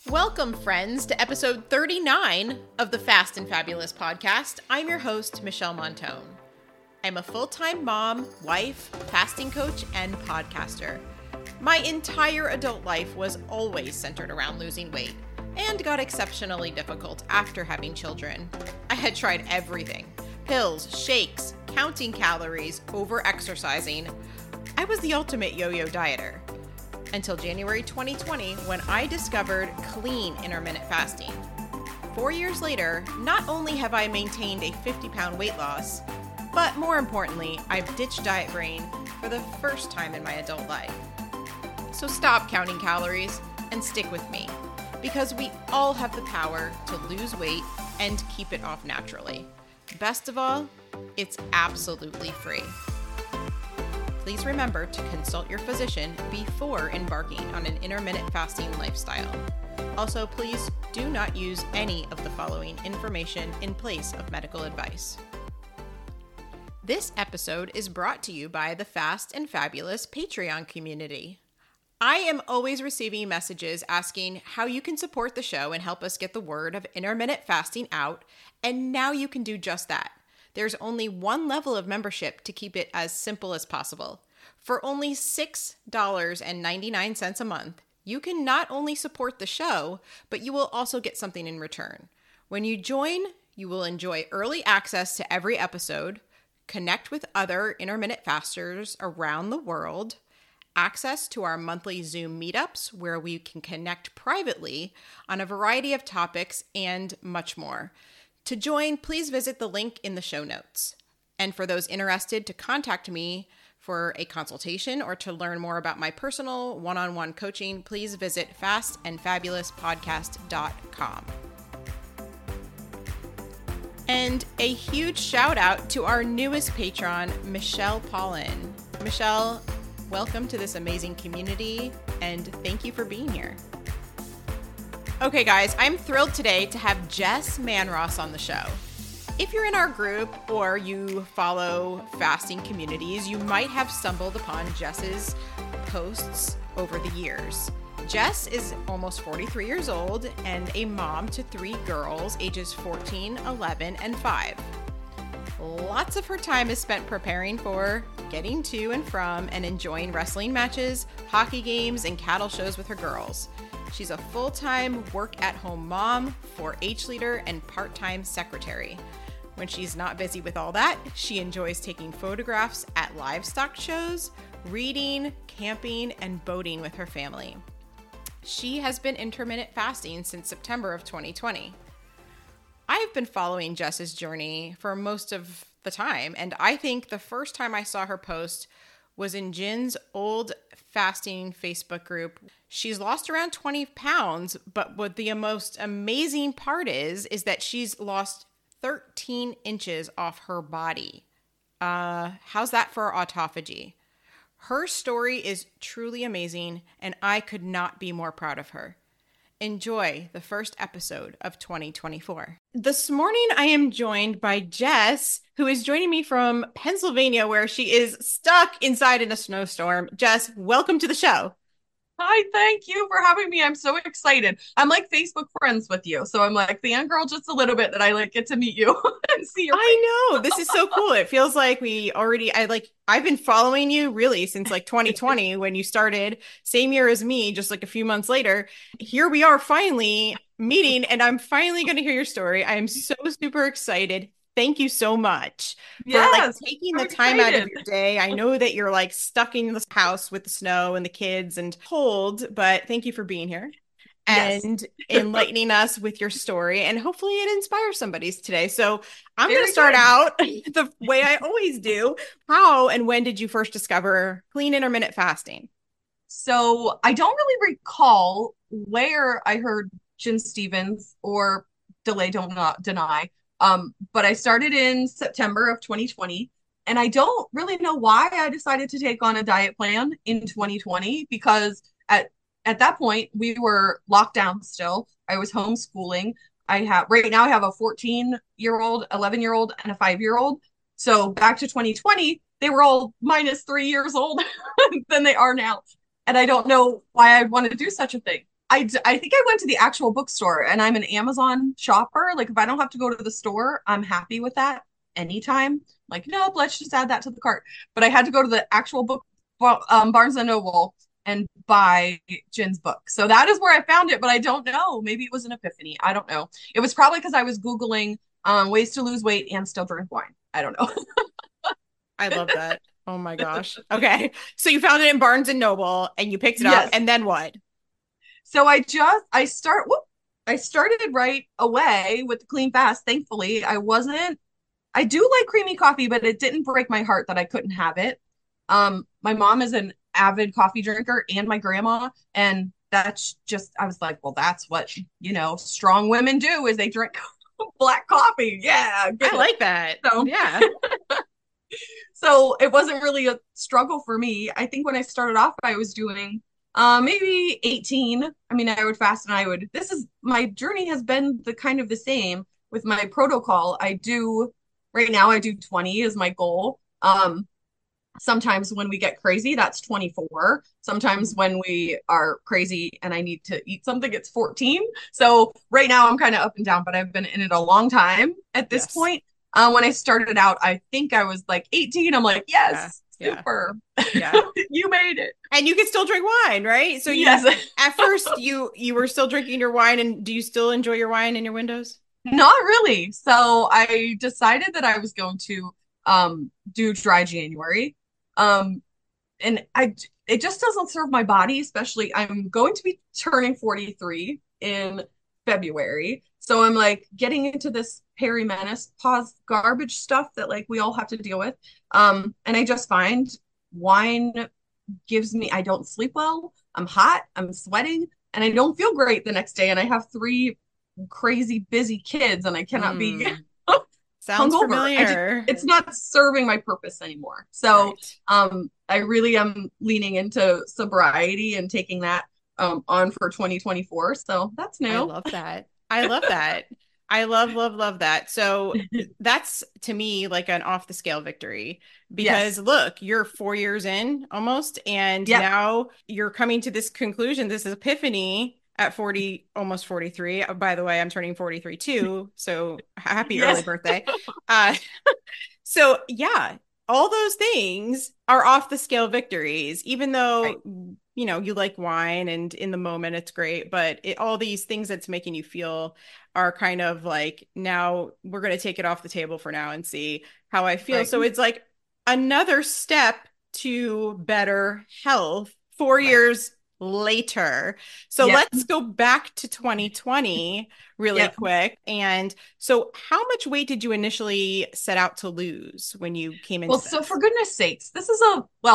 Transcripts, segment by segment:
Welcome, friends, to episode 39 of the Fast and Fabulous podcast. I'm your host, Michelle Montone. I'm a full-time mom, wife, fasting coach, and podcaster. My entire adult life was always centered around losing weight and got exceptionally difficult after having children. I had tried everything: pills, shakes, counting calories, over-exercising. I was the ultimate yo-yo dieter. Until January 2020, when I discovered clean intermittent fasting. 4 years later, not only have I maintained a 50-pound weight loss, but more importantly, I've ditched diet brain for the first time in my adult life. So stop counting calories and stick with me, because we all have the power to lose weight and keep it off naturally. Best of all, it's absolutely free. Please remember to consult your physician before embarking on an intermittent fasting lifestyle. Also, please do not use any of the following information in place of medical advice. This episode is brought to you by the Fast and Fabulous Patreon community. I am always receiving messages asking how you can support the show and help us get the word of intermittent fasting out, and now you can do just that. There's only one level of membership to keep it as simple as possible. For only $6.99 a month, you can not only support the show, but you will also get something in return. When you join, you will enjoy early access to every episode, connect with other intermittent fasters around the world, access to our monthly Zoom meetups where we can connect privately on a variety of topics, and much more. To join, please visit the link in the show notes. And for those interested to contact me for a consultation or to learn more about my personal one-on-one coaching, please visit fastandfabulouspodcast.com. And a huge shout out to our newest patron, Michelle Paulin. Michelle, welcome to this amazing community, and thank you for being here. Okay, guys, I'm thrilled today to have Jess Manross on the show. If you're in our group or you follow fasting communities, you might have stumbled upon Jess's posts over the years. Jess is almost 43 years old and a mom to 3 girls, ages 14, 11, and 5. Lots of her time is spent preparing for, getting to and from, and enjoying wrestling matches, hockey games, and cattle shows with her girls. She's a full-time work-at-home mom, 4-H leader, and part-time secretary. When she's not busy with all that, she enjoys taking photographs at livestock shows, reading, camping, and boating with her family. She has been intermittent fasting since September of 2020. I've been following Jess's journey for most of the time, and I think the first time I saw her post was in Jin's old fasting Facebook group. She's lost around 20 pounds, but what the most amazing part is that she's lost 13 inches off her body. How's that for autophagy? Her story is truly amazing, and I could not be more proud of her. Enjoy the first episode of 2024. This morning, I am joined by Jess, who is joining me from Pennsylvania, where she is stuck inside in a snowstorm. Jess, welcome to the show. Hi, thank you for having me. I'm so excited. I'm like Facebook friends with you. So I'm like fangirl just a little bit that I like get to meet you and see your face. I know. This is so cool. It feels like I've been following you really since like 2020 when you started, same year as me, just like a few months later. Here we are finally meeting, and I'm finally going to hear your story. I am so super excited. Thank you so much for taking the time out of your day. I know that you're like stuck in this house with the snow and the kids and cold, but thank you for being here and enlightening us with your story. And hopefully it inspires somebody's today. So I'm going to start out the way I always do. How and when did you first discover clean intermittent fasting? So I don't really recall where I heard Jin Stevens or Delay Don't Deny. But I started in September of 2020, and I don't really know why I decided to take on a diet plan in 2020, because at that point we were locked down still. I was homeschooling. Right now I have a 14-year-old, 11-year-old, and a 5-year-old. So back to 2020, they were all minus 3 years old than they are now. And I don't know why I want to do such a thing. I think I went to the actual bookstore, and I'm an Amazon shopper. Like if I don't have to go to the store, I'm happy with that anytime. Like, nope, let's just add that to the cart. But I had to go to the actual book, well, Barnes and Noble, and buy Jin's book. So that is where I found it, but I don't know. Maybe it was an epiphany. I don't know. It was probably because I was Googling ways to lose weight and still drink wine. I don't know. I love that. Oh my gosh. Okay. So you found it in Barnes and Noble and you picked it up, Yes. and then what? So I started right away with the clean fast. Thankfully, I do like creamy coffee, but it didn't break my heart that I couldn't have it. My mom is an avid coffee drinker and my grandma, and that's just I was like, well, that's what, strong women do is they drink black coffee. Yeah, I get it. like that. So Yeah. so it wasn't really a struggle for me. I think when I started off, I was doing maybe 18. I mean, I would fast and this is my journey has been the kind of the same with my protocol. Right now, I do 20 is my goal. Sometimes when we get crazy, that's 24. Sometimes Mhm. when we are crazy and I need to eat something, it's 14. So right now I'm kind of up and down, but I've been in it a long time at this Yes. point. When I started out, I think I was like 18. I'm like, Yeah. yes, Yeah. super. Yeah. You made it. And you can still drink wine, right? So you Yes. at first you were still drinking your wine, and do you still enjoy your wine in your windows? Not really. So I decided that I was going to do dry January. Um and it just doesn't serve my body, especially I'm going to be turning 43 in February. So I'm like getting into this perimenopause garbage stuff that like we all have to deal with. And I just find wine I don't sleep well. I'm hot, I'm sweating, and I don't feel great the next day. And I have three crazy busy kids and I cannot be Mm, sounds hungover. familiar. It's not serving my purpose anymore. So Right. I really am leaning into sobriety and taking that on for 2024. So that's I new. love that. I love that. I love, love, love that. So that's to me like an off the scale victory because Yes. look, you're 4 years in almost, and Yep. now you're coming to this conclusion, this epiphany at 40, almost 43. By the way, I'm turning 43 too. So happy early Yes. birthday. Uh, so yeah, all those things are off the scale victories, even Right. though you like wine and in the moment it's great, but all these things that's making you feel are kind of like now we're going to take it off the table for now and see how I feel. Right. So it's like another step to better health 4 Right. years later. So Yep. let's go back to 2020 really Yep. quick. And so, how much weight did you initially set out to lose when you came Well, into so for this? goodness sakes, this is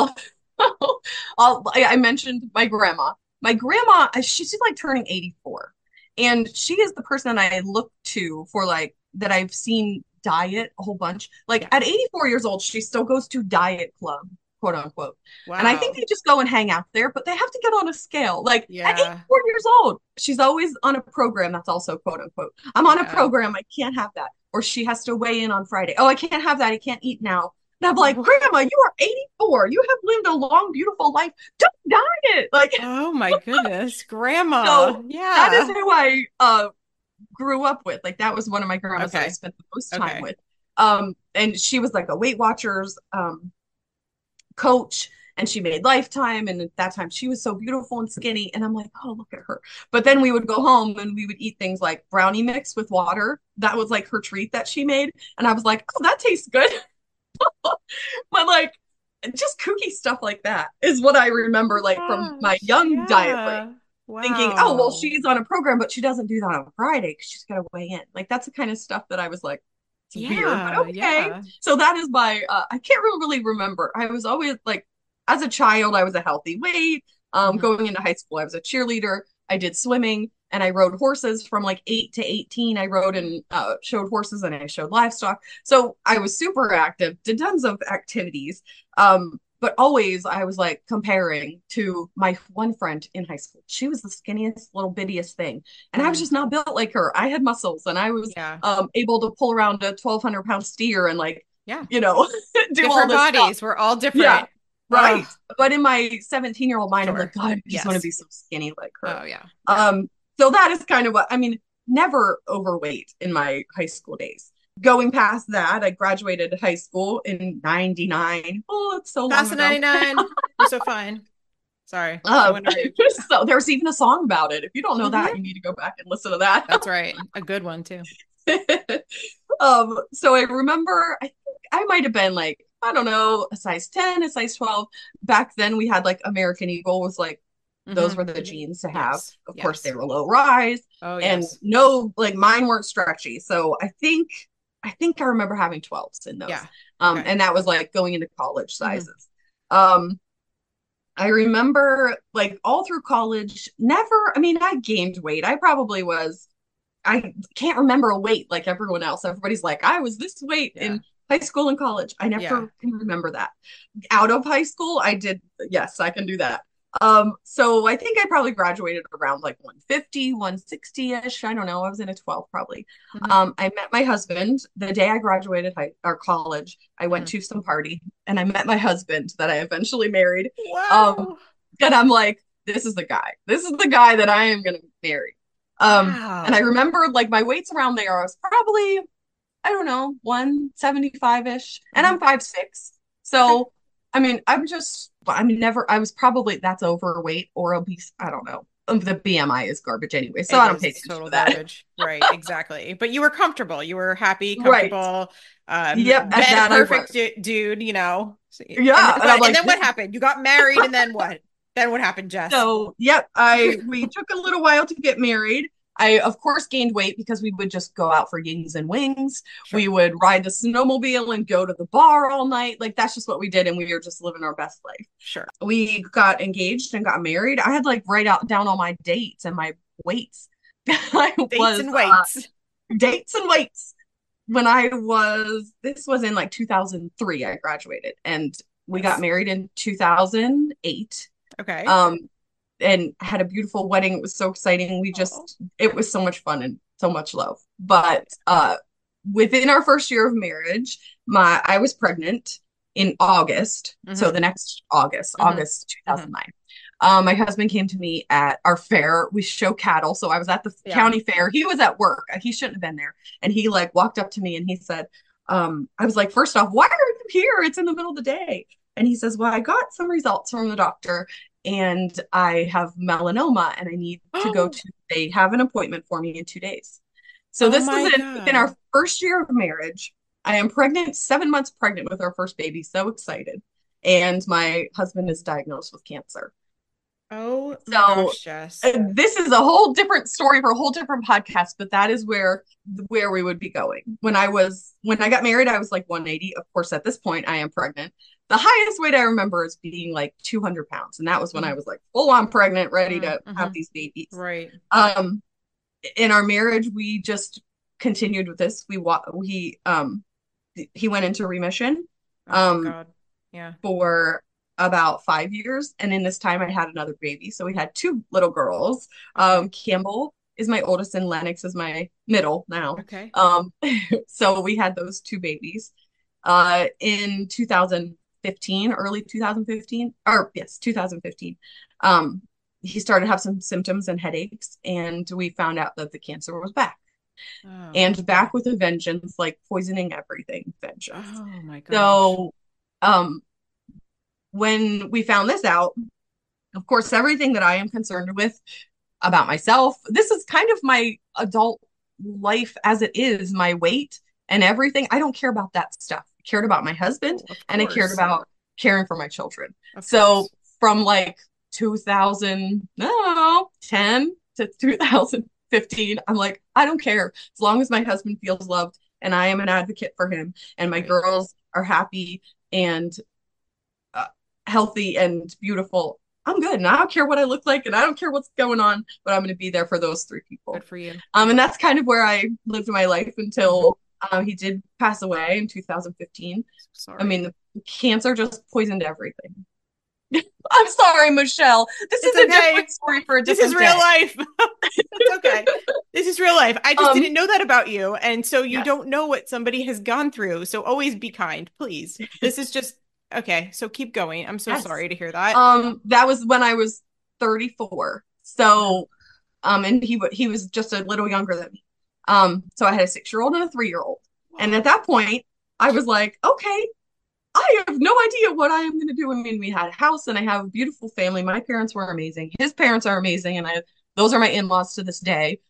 I mentioned my grandma. My grandma, she's like turning 84. And she is the person I look to for like that I've seen diet a whole bunch. Like Yeah. at 84 years old, she still goes to diet club, quote unquote. And I think Wow. they just go and hang out there, but they have to get on a scale. Like at Yeah. 84 years old, she's always on a program that's also quote unquote. I'm on a Yeah. program, I can't have that. Or she has to weigh in on Friday. Oh, I can't have that. I can't eat now. And I'm like, Grandma, you are 84. You have lived a long, beautiful life. Don't diet. Like, Oh my goodness, grandma. so that is Yeah. who I grew up with. Like that was one of my grandmas that I Okay. spent the most time Okay. with. And she was like a Weight Watchers coach, and she made Lifetime, and at that time she was so beautiful and skinny, and I'm like, oh, look at her. But then we would go home and we would eat things like brownie mix with water. That was like her treat that she made, and I was like, oh, that tastes good. But like just kooky stuff like that is what I remember like from my Gosh. young diet brain, Yeah. thinking, oh, well, Wow. she's on a program, but she doesn't do that on Friday because she's got to weigh in. Like that's the kind of stuff that I was like, it's weird, but Yeah. okay. Yeah. So that is my, I can't really remember. I was always like, as a child, I was a healthy weight. Mhm. Going into high school, I was a cheerleader. I did swimming and I rode horses from like 8 to 18. I rode and showed horses and I showed livestock. So I was super active, did tons of activities. But always I was like comparing to my one friend in high school. She was the skinniest, little bittiest thing. And I was Mm. just not built like her. I had muscles and I was Yeah. able to pull around a 1,200 pound steer and like, Yeah. you know, do all Different this stuff. bodies. We're all Yeah. different. right. But in my 17-year-old mind, I'm Sure. like, God, I just want to Yes. be so skinny like her. Oh yeah. So that is kind of what I mean, never overweight in my high school days. Going past that, I graduated high school in 99. Oh, it's so long Class of ago. 99. You're so fine. Sorry. Showing our age. So there's even a song about it. If you don't know Hmm. that, you need to go back and listen to that. That's right. A good one too. So I remember I think I might have been like, I don't know, a size 10, a size 12. Back then we had like American Eagle was like those Hmm. were the jeans to have. Yes. Of course they Yes. were low rise Oh and yes. no like mine weren't stretchy. So I think I remember having 12s in those. Yeah. Okay. And that was like going into college Hmm. sizes. Um I remember like all through college, never, I mean, I gained weight. I can't remember a weight like everyone else. Everybody's like, I was this weight Yeah. in high school and college. I Yeah. never can remember that. Out of high school, I did, yes, I can do that. So I think I probably graduated around like 150, 160-ish. I don't know. I was in a 12 probably. Hmm. I met my husband the day I graduated high or college. I went Hmm. to some party and I met my husband that I eventually married. Um, Wow. and I'm like, this is the guy. This is the guy that I am gonna marry. And I Wow. remember like my weights around there, I was probably, I don't know, 175-ish, and Hmm. I'm 5'6". Okay. So, I mean, I mean, never, I was probably, that's overweight or obese. I don't know. The BMI is garbage anyway, so It I don't is. pay It's attention total to that. garbage. Right. Exactly. But you were comfortable. You were happy, Right. comfortable. Yep, at Met a that I was. perfect dude, you know. And then Yeah, and I'm what? And like, then what happened? You got married, and then what? Then what happened, Jess? so, yep, I we took a little while to get married. I, of course, gained weight because we would just go out for yings and wings. We Sure. would ride the snowmobile and go to the bar all night. Like that's just what we did, and we were just living our best life. Sure. We got engaged and got married. I had like write out down all my dates and my weights. I Dates was and weights. dates and weights when I was. This was in like 2003. I graduated, and we got Yes. married in 2008. Okay. Um, and had a beautiful wedding. It was so exciting. Oh. It was so much fun and so much love. But within our first year of marriage, I was pregnant in August. So Mm-hmm. the next August, Mm-hmm. August Mm-hmm. 2009. My husband came to me at our fair. We show cattle. So I was at the Yeah. county fair. He was at work. He shouldn't have been there. And he like walked up to me and he said, I was like, first off, why are you here? It's in the middle of the day. And he says, well, I got some results from the doctor and I have melanoma and I need to go Oh. to, they have an appointment for me in 2 days. So Oh this was my within God. our first year of marriage. I am pregnant, 7 months pregnant with our first baby. So excited. And my husband is diagnosed with cancer. Oh my So gosh, Jess. this is a whole different story for a whole different podcast, but that is where we would be going. When I got married, I was like 180. Of course, at this point, I am pregnant. The highest weight I remember is being like 200 pounds, and that was when I Mm-hmm. was like full on pregnant, ready to Mm-hmm. have these babies. Right. Um, in our marriage, we just continued with this. He went into remission. Oh, thank Um, God. Yeah. for about 5 years. And in this time, I had another baby. So we had two little girls. Okay. Campbell is my oldest, and Lennox is my middle now. Okay. So we had those two babies. In 2015, early 2015, or yes, 2015. Um, he started to have some symptoms and headaches, and we found out that the cancer was back Oh. and back with a vengeance, like poisoning everything, vengeance. Oh my gosh. So, um, when we found this out, of course, everything that I am concerned with about myself, this is kind of my adult life as it is, my weight and everything. I don't care about that stuff. I cared about my husband Oh, of and I cared course. about caring for my children. Of So course. from like 2000, no, 10 to 2015, I'm like, I don't care as long as my husband feels loved and I am an advocate for him and my Right. girls are happy and uh, healthy and beautiful. I'm good. And I don't care what I look like and I don't care what's going on, but I'm going to be there for those three Good people. for you. And that's kind of where I lived my life Mhm. until he did pass away in 2015. I Sorry. mean, the cancer just poisoned everything. I'm sorry, Michelle. This It's is a okay. different story for a This is different real day. life. It's okay. This is real life. I just Um, didn't know that about you. And so you yes. don't know what somebody has gone through. So always be kind, please. This is just Okay, so keep going. I'm so Yes. sorry to hear that. That was when I was 34. Oh, So, and he was just a little younger than me. So I had a 6-year-old and a 3-year-old. And at whoa. that point, I was like, okay, I have no idea what I am going to do. I mean, we had a house and I have a beautiful family. My parents were amazing. His parents are amazing, and I those are my in-laws to this day.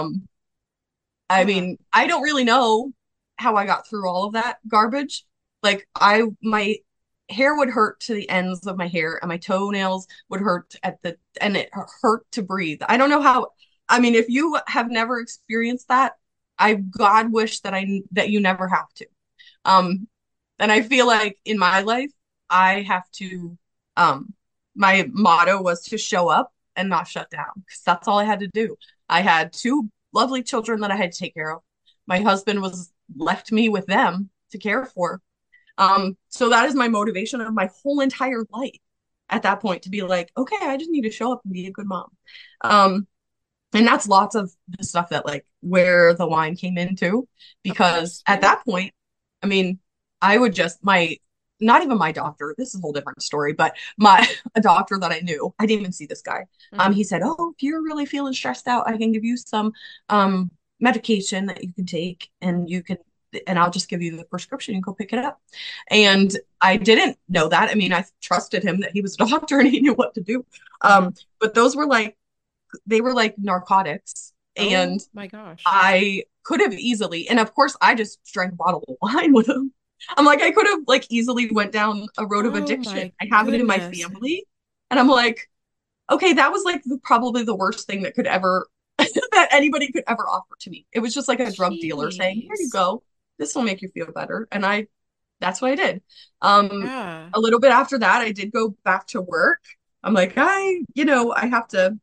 I Yeah. mean, I don't really know how I got through all of that garbage. Like my hair would hurt to the ends of my hair and my toenails would hurt and it hurt to breathe. I don't know how, I mean, if you have never experienced that, I God wish that you never have to. Um, and I feel like in my life, I have to, um, my motto was to show up and not shut down because that's all I had to do. I had two lovely children that I had to take care of. My husband was left me with them to care for. So that is my motivation of my whole entire life at that point to be like, okay, I just need to show up and be a good mom. Um, and that's lots of the stuff that like where the wine came into Of because course. at Yeah. that point, I mean, I would just my not even my doctor, this is a whole different story, but my a doctor that I knew, I didn't even see this guy. Hmm. He said, oh, if you're really feeling stressed out, I can give you some medication that you can take and I'll just give you the prescription. You go pick it up. And I didn't know that. I mean, I trusted him that he was a doctor and he knew what to do. Hmm. But those were like they were like narcotics. And Oh my gosh. I could have easily, and of course, I just drank a bottle of wine with them. I'm like, I could have like easily went down a road of Oh addiction. my I have it in my goodness. family. And I'm like, okay, that was like probably the worst thing that could ever, that anybody could ever offer to me. It was just like a drug dealer saying, here you Jeez. go. This will make you feel better. And that's what I did. Yeah. A little bit after that, I did go back to work. I'm like, I have to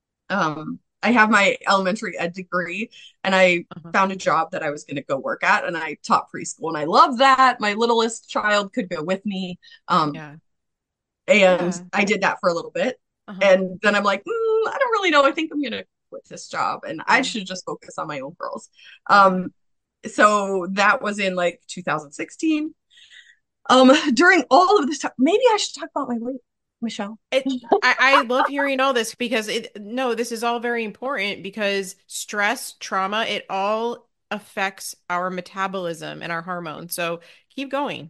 I have my elementary ed degree and I Uh-huh. found a job that I was going to go work at and I taught preschool and I love that. My littlest child could go with me. Um, Yeah. and Yeah. I did that for a little bit. Uh-huh. And then I'm like, I don't really know. I think I'm going to quit this job and I Yeah. should just focus on my own girls. Yeah. Um, so that was in like 2016. During all of this time, maybe I should talk about my weight, Michelle. I love hearing all this because no, this is all very important because stress, trauma, it all affects our metabolism and our hormones. So keep going.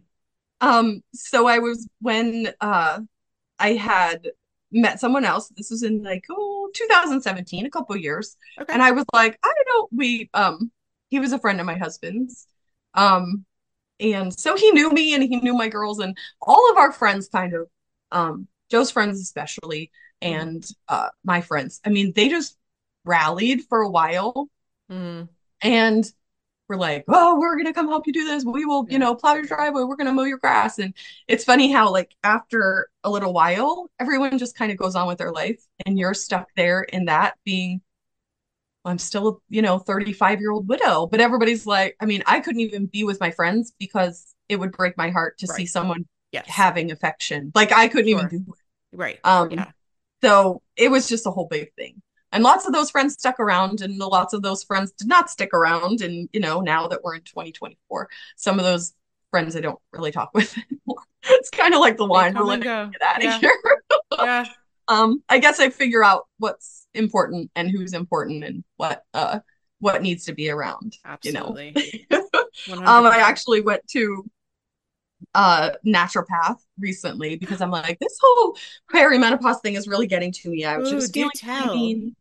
So I was when I had met someone else. This was in like 2017, a couple years. Okay. And I was like, I don't know, he was a friend of my husband's. Um and so he knew me and he knew my girls and all of our friends kind of Joe's friends especially Hmm. and my friends. I mean, they just rallied for a while Hmm. and we're like, oh, we're gonna come help you do this. We will, Yeah. plow your driveway. We're gonna mow your grass. And it's funny how, like, after a little while, everyone just kind of goes on with their life, and you're stuck there in that being, I'm still a, 35-year-old widow. But everybody's like, I mean, I couldn't even be with my friends because it would break my heart to see Right. someone Yes. having affection. Like, I couldn't even Sure. do it. Right. Um, Yeah. so it was just a whole big thing. And lots of those friends stuck around, and lots of those friends did not stick around. And, now that we're in 2024, some of those friends I don't really talk with anymore. It's kind of like the They wine. We're come like, and go. get out of Yeah. here. Yeah. I guess I figure out what's important and who's important and what. Needs to be around. Absolutely. 100%. I actually went to naturopath recently because I'm like, this whole perimenopause thing is really getting to me. I was Ooh, just do feeling really tell. mean.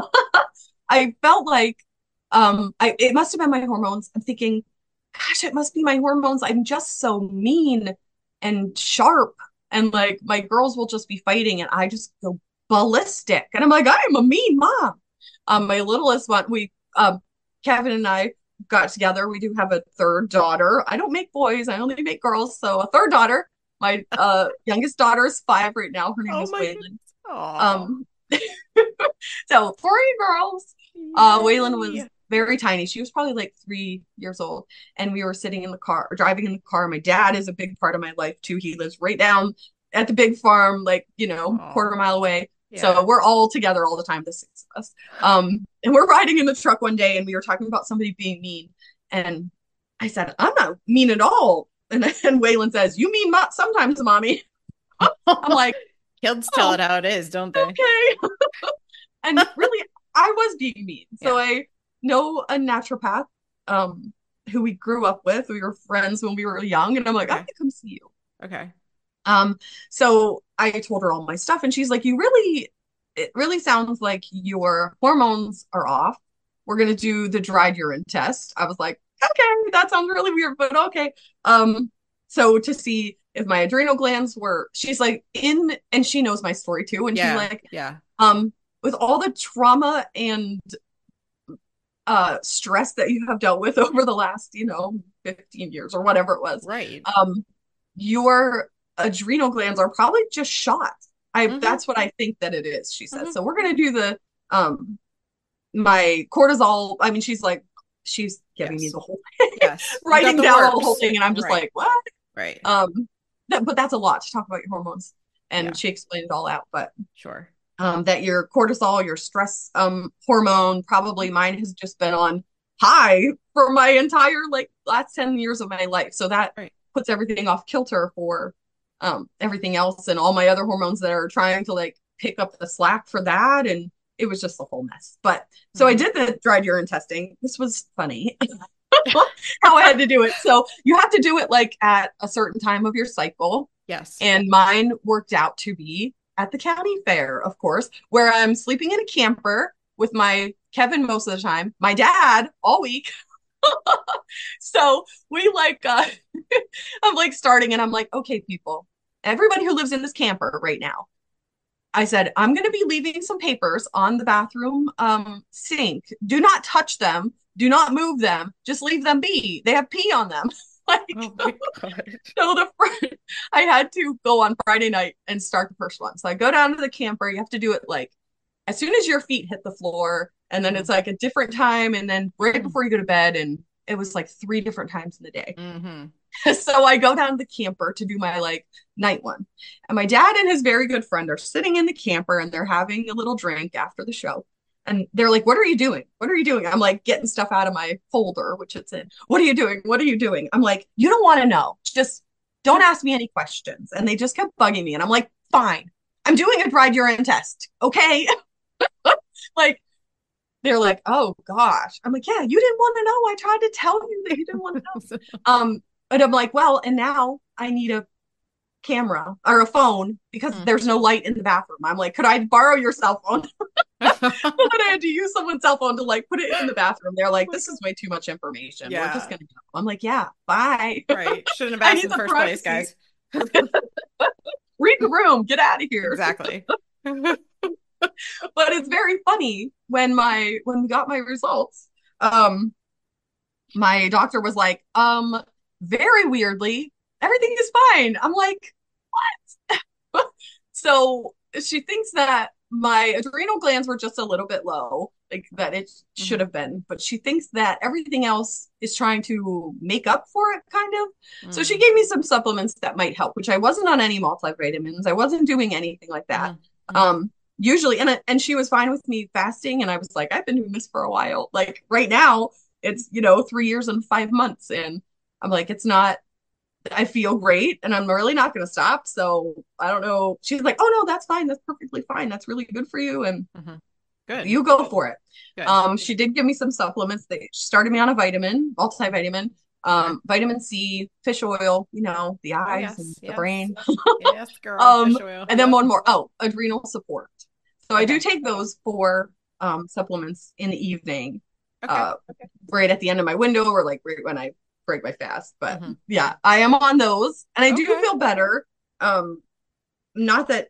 I felt like it must have been my hormones. I'm thinking, gosh, it must be my hormones. I'm just so mean and sharp. And like my girls will just be fighting and I just go ballistic. And I'm like, I'm a mean mom. My littlest one, Kevin and I got together. We do have a third daughter. I don't make boys, I only make girls. So a third daughter. My youngest daughter is 5 right now. Her name Oh is my goodness. Waylon. Oh. Um, so 3 girls. Waylon was Yay. very tiny. She was probably like 3 years old. And we were sitting in the car, or driving in the car. My dad is a big part of my life too. He lives right down at the big farm, like, Oh. quarter mile away. Yeah. So we're all together all the time, the 6 of us. And we're riding in the truck one day and we were talking about somebody being mean. And I said, I'm not mean at all. And Waylon says, "You mean sometimes, mommy?" I'm like, Kids tell "Oh, it how it is, don't they? okay." And really, I was being mean. So Yeah. I know a naturopath, um, who we grew up with. We were friends when we were young, and I'm like, "I'm Okay. gonna come see you." Okay. Um, so I told her all my stuff, and she's like, it really sounds like your hormones are off. We're gonna do the dried urine test." I was like, okay, that sounds really weird, but okay. So to see if my adrenal glands were, she's like, and she knows my story too, and she's Yeah. like, Yeah. with all the trauma and stress that you have dealt with over the last, 15 years or whatever it was, Right. your adrenal glands are probably just shot. Mm-hmm. That's what I think that it is, she said. Mm-hmm. So we're gonna do the my cortisol. I mean, she's giving me Yes. the whole Yes. You got writing the down the whole works. thing, and I'm just Right. like, what? Right. But that's a lot to talk about your hormones. And Yeah. she explained it all out. But Sure. that your cortisol, your stress hormone, probably mine has just been on high for my entire like last 10 years of my life. So that Right. puts everything off kilter for everything else and all my other hormones that are trying to like pick up the slack for that. And it was just a whole mess. But so I Mm-hmm. did the dried urine testing. This was funny how I had to do it. So you have to do it like at a certain time of your cycle. Yes. And mine worked out to be at the county fair, of course, where I'm sleeping in a camper with my Kevin most of the time, my dad all week. So we like, I'm like starting and I'm like, okay, people, everybody who lives in this camper right now, I said, I'm going to be leaving some papers on the bathroom sink. Do not touch them. Do not move them. Just leave them be. They have pee on them. Like, Oh my God. so I had to go on Friday night and start the first one. So I go down to the camper. You have to do it like as soon as your feet hit the floor, and then it's like a different time, and then right before you go to bed. And it was like 3 different times in the day. Mm-hmm. So I go down to the camper to do my like night one. And my dad and his very good friend are sitting in the camper and they're having a little drink after the show. And they're like, "What are you doing? What are you doing?" I'm like getting stuff out of my folder, which it's in. "What are you doing? What are you doing?" I'm like, "You don't want to know. Just don't ask me any questions." And they just kept bugging me. And I'm like, "Fine. I'm doing a dried urine test. Okay." Like, they're like, "Oh gosh." I'm like, "Yeah, you didn't want to know. I tried to tell you that you didn't want to know." And I'm like, "Well, and now I need a camera or a phone because there's no light in the bathroom." I'm like, "Could I borrow your cell phone?" And then I had to use someone's cell phone to like put it in the bathroom. They're Oh like, my "This God. is way too much information. We're just Yeah. gonna go." I'm like, "Yeah, bye." Right. Shouldn't have I asked need in the the first place, privacy. guys. Read the room. Get out of here. Exactly. But it's very funny when we got my results. Um, my doctor was like, very weirdly, everything is fine. I'm like, what? So she thinks that my adrenal glands were just a little bit low, like that it should Mm-hmm. have been, but she thinks that everything else is trying to make up for it, kind of. So she Mm-hmm. gave me some supplements that might help, which I wasn't on any multivitamins. I wasn't doing anything like that. Mm-hmm. Um, Usually, and she was fine with me fasting, and I was like, I've been doing this for a while. Like right now, it's 3 years and 5 months, and I'm like, it's not. I feel great, and I'm really not going to stop. So I don't know. She's like, "Oh no, that's fine. That's perfectly fine. That's really good for you, and Mm-hmm. Good. you go for it." Good. She did give me some supplements. They started me on a multivitamin, Okay. vitamin C, fish oil, the Oh eyes and yes. the Yes. brain. Yes, girl. Fish oil. And then Yep. one more. Oh, adrenal support. So I do Okay. take those 4 supplements in the evening, Okay. uh, right at the end of my window or like right when I break my fast. But Mm-hmm. yeah, I am on those, and I do Okay. feel better. Um, Not that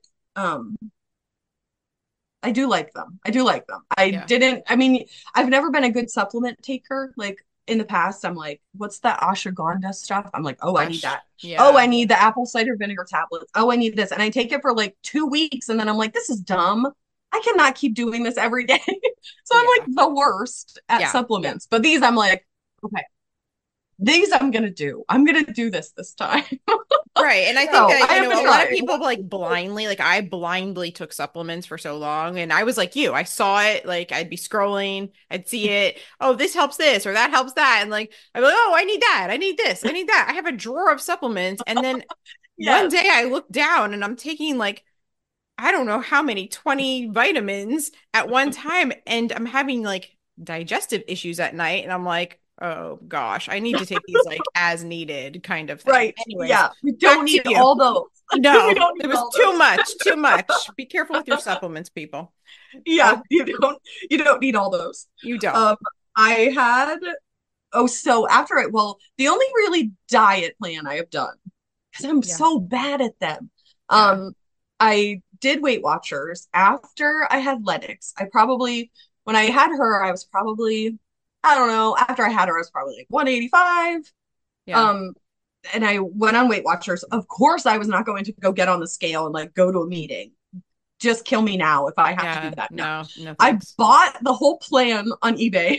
I do like them. I do like them. Yeah. I mean, I've never been a good supplement taker. Like in the past, I'm like, what's that ashwagandha stuff? I'm like, oh, I need Gosh. that. Oh, I Yeah. need the apple cider vinegar tablets. Oh, I need this. And I take it for like 2 weeks. And then I'm like, this is dumb. I cannot keep doing this every day. So I'm like Yeah. the worst at Yeah. supplements. But these, I'm like, okay, these I'm gonna do. I'm gonna do this time. Right. And I think So that, I have been a lot of trying. people like blindly, like I blindly took supplements for so long. And I was like you, I saw it, like I'd be scrolling, I'd see it. Oh, this helps this or that helps that. And like, I'd be like, oh, I need that. I need this. I need that. I have a drawer of supplements. And then one Yes. day I look down and I'm taking like, I don't know how many 20 vitamins at one time. And I'm having like digestive issues at night. And I'm like, oh gosh, I need to take these like as needed kind of thing. Right. Anyways, Yeah. We don't back to need you. all those. We No, don't it need was all too those. much, too much. Be careful with your supplements, people. Yeah, Okay, you don't need all those. you don't. Um, I had so after it, well, the only really diet plan I have done, because I'm Yeah, so bad at them. yeah. Um, I did Weight Watchers after I had Lennox. When I had her, I was probably, I don't know, after I had her, I was probably like 185. Yeah. Um, and I went on Weight Watchers. Of course, I was not going to go get on the scale and like go to a meeting. Just kill me now if I have to do Yeah. that. No. No, no I thanks. bought the whole plan on eBay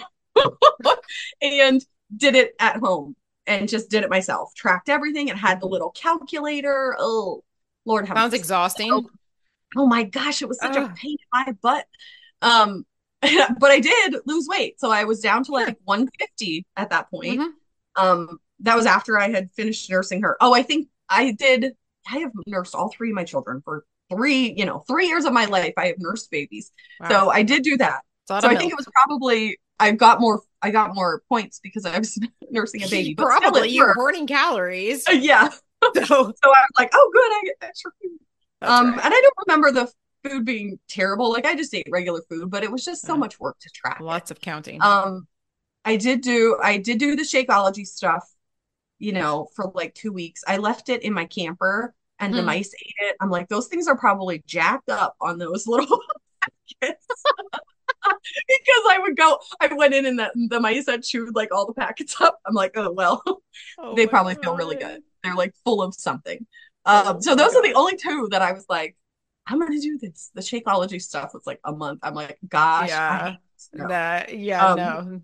and did it at home and just did it myself. Tracked everything and had the little calculator. Oh, Lord have Sounds mercy. exhausting. Oh, oh my gosh, it was such a Oh, pain in my butt. Um, but I did lose weight. So I was down to sure. like 150 at that point. Hmm. That was after I had finished nursing her. Oh, I think I did. I have nursed all three of my children for 3 years of my life. I have nursed babies. Wow. So I did do that. It's a lot So of I think it milk. was probably I got more points because I was nursing a baby, but still Probably it you're worked. burning calories. Yeah. So So I was like, oh good, I get extra food. that's And right. I don't remember the food being terrible. Like I just ate regular food, but it was just so Uh, much work to track it. Lots of counting. Um, I did do the Shakeology stuff, for like 2 weeks. I left it in my camper and the Hmm. mice ate it. I'm like, those things are probably jacked up on those little packets. Because I went in and the mice had chewed like all the packets up. I'm like, oh well, Oh they my probably feel really good. God. They're like full of something. Oh So my those are the God. only two that I was like, I'm gonna do this. The Shakeology stuff was like a month. I'm like, gosh, I Yeah. hate this. No. That, yeah, Um, no.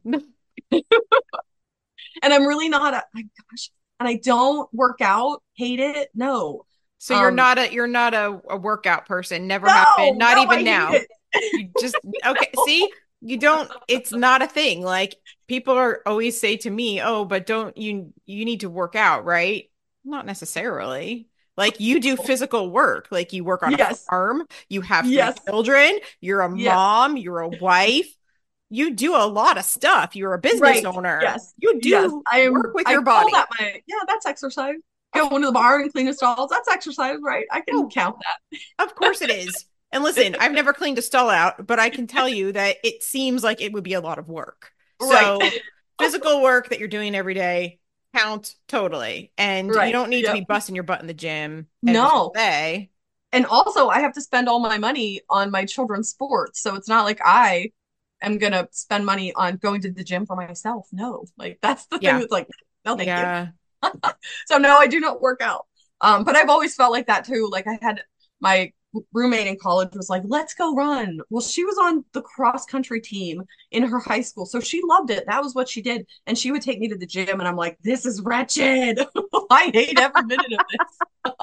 and I'm really not my gosh, and I don't work out, hate it. No. So Um, you're not a workout person. Never have been, no, not no, even I hate now. it. You just okay. See, you don't, it's not a thing. Like people are always say to me, "Oh, but don't you need to work out, right?" Not necessarily. Like you do physical work. Like you work on a Yes, farm, you have three yes, children, you're a yes. mom, you're a wife. You do a lot of stuff. You're a business Right. of Yes. You Yes. do I work am. with I your call body. that yeah, that's exercise. Of Go into the barn and clean the stalls. That's exercise, right? I can oh, count of course it is. And listen, that. I've never cleaned a stall out, but I can tell you that it seems like it would be a lot of work. Right. So, physical work that you're doing every day count totally. And you Right. don't need to be Yep. busting your butt in the gym every single No. day. And also, I have to spend all my money on my children's sports. So it's not like I am going to spend money on going to the gym for myself. No. Like, that's the thing Yeah. that's like, no, thank you. Yeah. So no, I do not work out. But I've always felt like that too. Like I had my roommate in college was like, let's go run. Well, she was on the cross country team in her high school. So she loved it. That was what she did. And she would take me to the gym and I'm like, this is wretched. I hate every minute of this.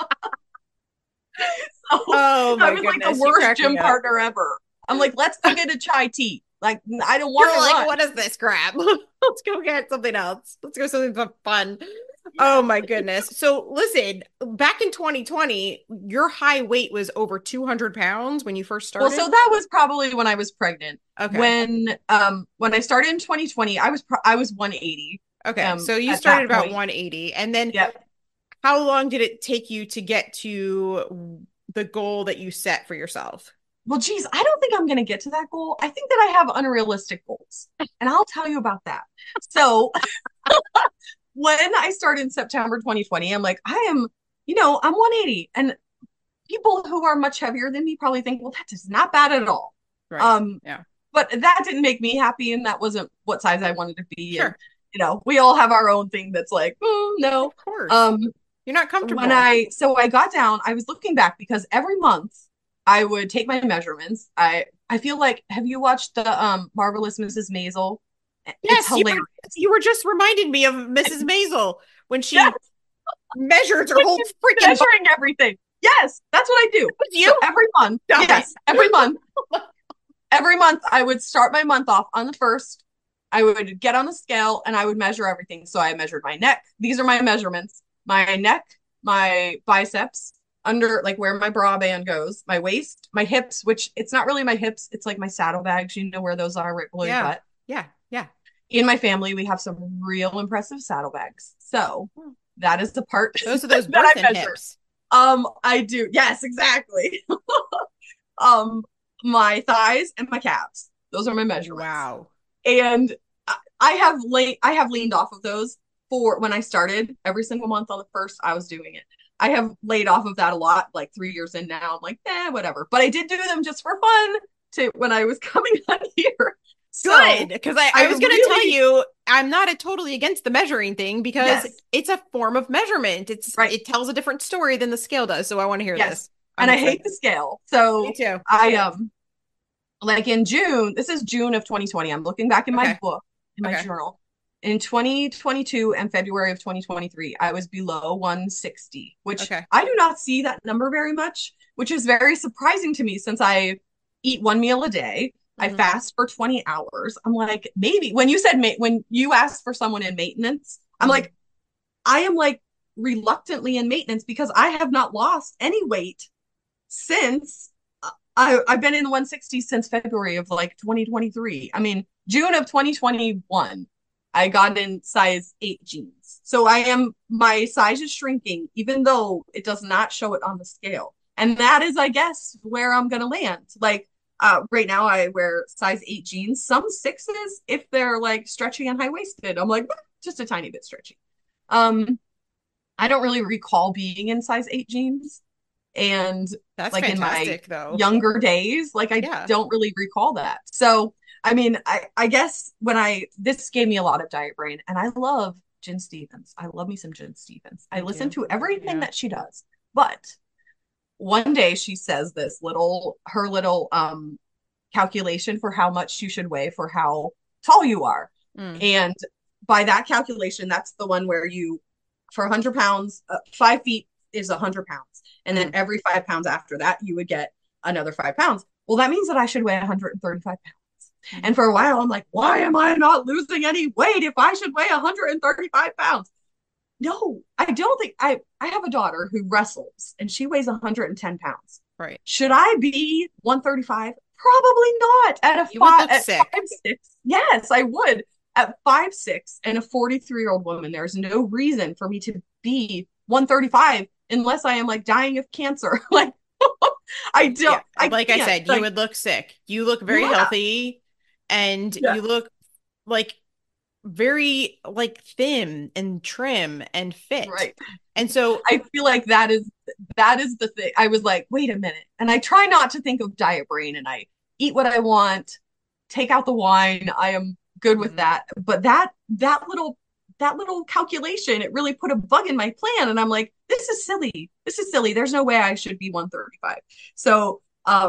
So Oh I my was like the goodness. You worst crack gym me up. partner ever. I'm like, let's go get a chai tea. Like, I don't want You're to like, run. what is this crap? Let's go get something else. Let's go something fun. Oh my goodness. So listen, back in 2020, your high weight was over 200 pounds when you first Well, started. so that was probably when I was pregnant. Okay. When I started in 2020, I was 180 Okay. So you at started that about point. 180. And then Yep. how long did it take you to get to the goal that you set for yourself? Well, geez, I don't think I'm going to get to that goal. I think that I have unrealistic goals, and I'll tell you about that. So when I started in September 2020, I'm like, I'm 180, and people who are much heavier than me probably think, well, that is not bad at all. Right. Um, Yeah. but that didn't make me happy, and that wasn't what size I wanted to be. And Sure. we all have our own thing that's like, no. Of course. Um, You're not when comfortable. I got down, I was looking back because every month I would take my measurements. I feel like, have you watched the Marvelous Mrs. Maisel? It's Yes, hilarious. you were just reminding me of Mrs. Maisel when she Yes, measured her whole freaking body. measuring everything. Yes, that's what I do. Was So you? every month, Stop it. yes, every month I would start my month off on the first. I would get on the scale and I would measure everything. So I measured my neck. These are my measurements. My neck, my biceps, under like where my bra band goes, my waist, my hips, which it's not really my hips, it's like my saddlebags, you know where those are right below your Yeah. butt. Yeah. Yeah. In my family, we have some real impressive saddlebags. So that is the part Those are those that I birthing measure. hips. I do. Yes, exactly. um, my thighs and my calves. Those are my measurements. Wow. And I have leaned off of those for when I started every single month on the first, I was doing it. I have laid off of that a lot, like 3 years in now. I'm like, whatever. But I did do them just for fun to when I was coming on here. Good, So because I was going to tell really, you I'm not totally against the measuring thing because yes, it's a form of measurement. right. It tells a different story than the scale does. So I want to hear Yes. this. I'm And I hate excited. the scale. Me So too. I like in June, this is June of 2020. I'm looking back in my Okay. book, in my Okay. journal. In 2022 and February of 2023, I was below 160, which Okay. I do not see that number very much, which is very surprising to me since I eat one meal a day. I Hmm. fast for 20 hours. I'm like, maybe when you said when you asked for someone in maintenance, I'm Hmm. like, I am like reluctantly in maintenance because I have not lost any weight since I've been in the 160s since February of like 2023. I mean, June of 2021, I got in size 8 jeans. So my size is shrinking, even though it does not show it on the scale. And that is, I guess, where I'm going to land. Like, right now, I wear size 8 jeans, some sixes if they're like stretchy and high waisted. I'm like, just a tiny bit stretchy. Um, I don't really recall being in size 8 jeans. And That's like in my fantastic, though. younger days, like I Yeah. don't really recall that. So, I mean, I guess this gave me a lot of diet brain, and I love Jen Stevens. I love me some Jen Stevens. I Me listen too. to everything Yeah. that she does. But one day she says her little calculation for how much you should weigh for how tall you are. Mm. And by that calculation, that's the one where for 100 pounds, 5 feet is 100 pounds. And then Mm. every 5 pounds after that, you would get another 5 pounds. Well, that means that I should weigh 135 pounds. Mm. And for a while, I'm like, why am I not losing any weight if I should weigh 135 pounds? No, I don't think I have a daughter who wrestles and she weighs 110 pounds. Right. Should I be 135? Probably not. You would look At sick. 5'6". Yes, I would. At 5'6" and a 43-year-old woman, there's no reason for me to be 135 unless I am like dying of cancer. Like Yeah. I Like I can't. said, you Like, would look sick. You look very yeah, healthy and yeah, you look like very like thin and trim and fit. right. And so, I feel like that is the thing. I was like, wait a minute. And I try not to think of diet brain and I eat what I want, take out the wine. I am good with mhm. that. But that little calculation, it really put a bug in my plan. And I'm like, this is silly. This is silly. There's no way I should be 135. So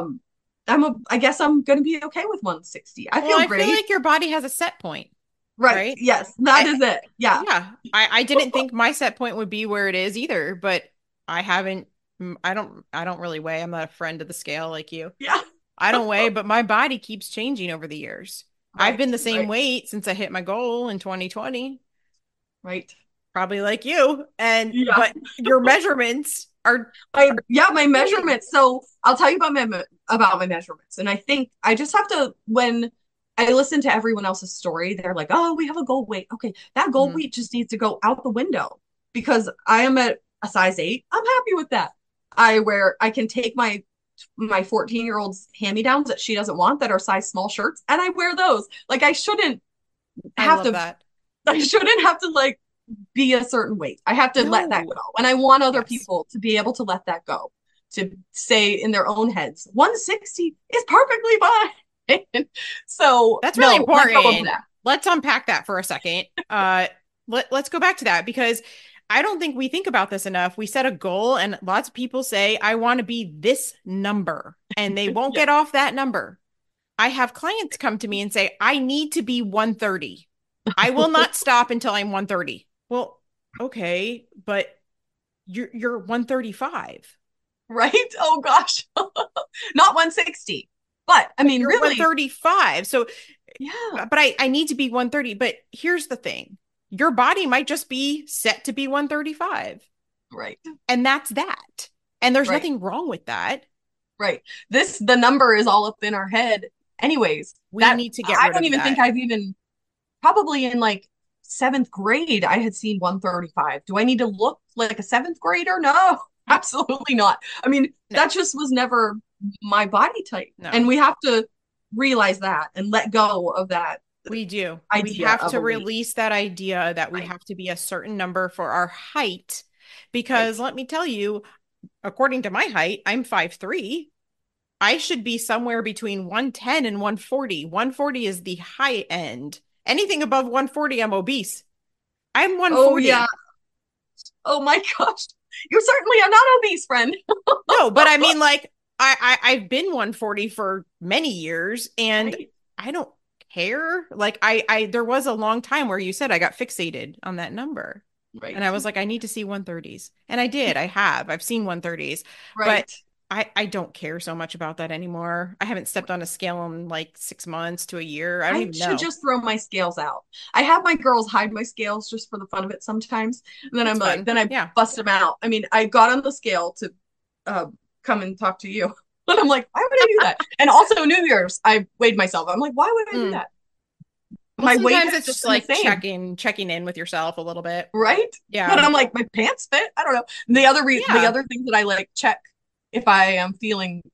I guess I'm gonna be okay with 160. I Well, feel I feel great. like your body has a set point, Right. right? Yes, that I, is it. Yeah. yeah, I didn't think my set point would be where it is either, but I haven't. I don't really weigh. I'm not a friend of the scale like you. Yeah. I don't weigh, but my body keeps changing over the years. I've been Right. the same Right. weight since I hit my goal in 2020, Right. probably like you. And Yeah. but your measurements are My changing. measurements. So I'll tell you about my measurements. And I think I just have to when I listen to everyone else's story, they're like, "Oh, we have a goal weight. Okay, that goal Mhm. weight just needs to go out the window because I am at a size 8. I'm happy with that. I can take my 14-year-old's hand-me-downs that she doesn't want that are size small shirts and I wear those. Like I have love to that. I shouldn't have to like be a certain weight. I have to let that No. go. And I want other Yes. people to be able to let that go, to say in their own heads, 160 is perfectly fine. So, That's really no, let go of important. that. Let's unpack that for a second. Let's go back to that because I don't think we think about this enough. We set a goal and lots of people say, I want to be this number, and they won't Yeah. get off that number. I have clients come to me and say, I need to be 130. I will not stop until I'm 130. Well, okay, but you're 135. Right? Oh gosh. Not 160. But I But mean, you're really, 135. So, yeah, but I need to be 130. But here's the thing. Your body might just be set to be 135. right. And that's that. And there's Right. nothing wrong with that. Right. The number is all up in our head. Anyways, We that need to get I rid don't of even think that. I've even probably in like seventh grade, I had seen 135. Do I need to look like a seventh grader? No, absolutely not. I mean, No, that just was never my body type. And no. we have to realize that and let go of that We do. We idea have of to a weight. release that idea that we Right. have to be a certain number for our height. Right. Because let me tell you, according to my height, I'm 5'3". I should be somewhere between 110 and 140. 140 is the high end. Anything above 140, I'm obese. I'm Oh yeah. 140. Oh my gosh. You certainly are not obese, friend. No, but I mean, like, I've been 140 for many years, and Right. I don't care. Like, there was a long time where you said I got fixated on that number. And Right. I was like, I need to see 130s. And I did. I've seen 130s, but Right. I don't care so much about that anymore. I haven't stepped on a scale in like 6 months to a year. I don't I even should know. just throw my scales out. I have my girls hide my scales just for the fun of it sometimes. And then It's I'm like, fun. then I Yeah. bust them out. I mean, I got on the scale to uh, come and talk to you. But I'm like, why would I do that? And also New Year's, I weighed myself. I'm like, why would I do Mm. that? Well, My weight sometimes has it's just just been the like same, checking in with yourself a little bit. right? But Yeah. I'm like, my pants fit. I don't know. The Yeah. other thing that I like check if I am feeling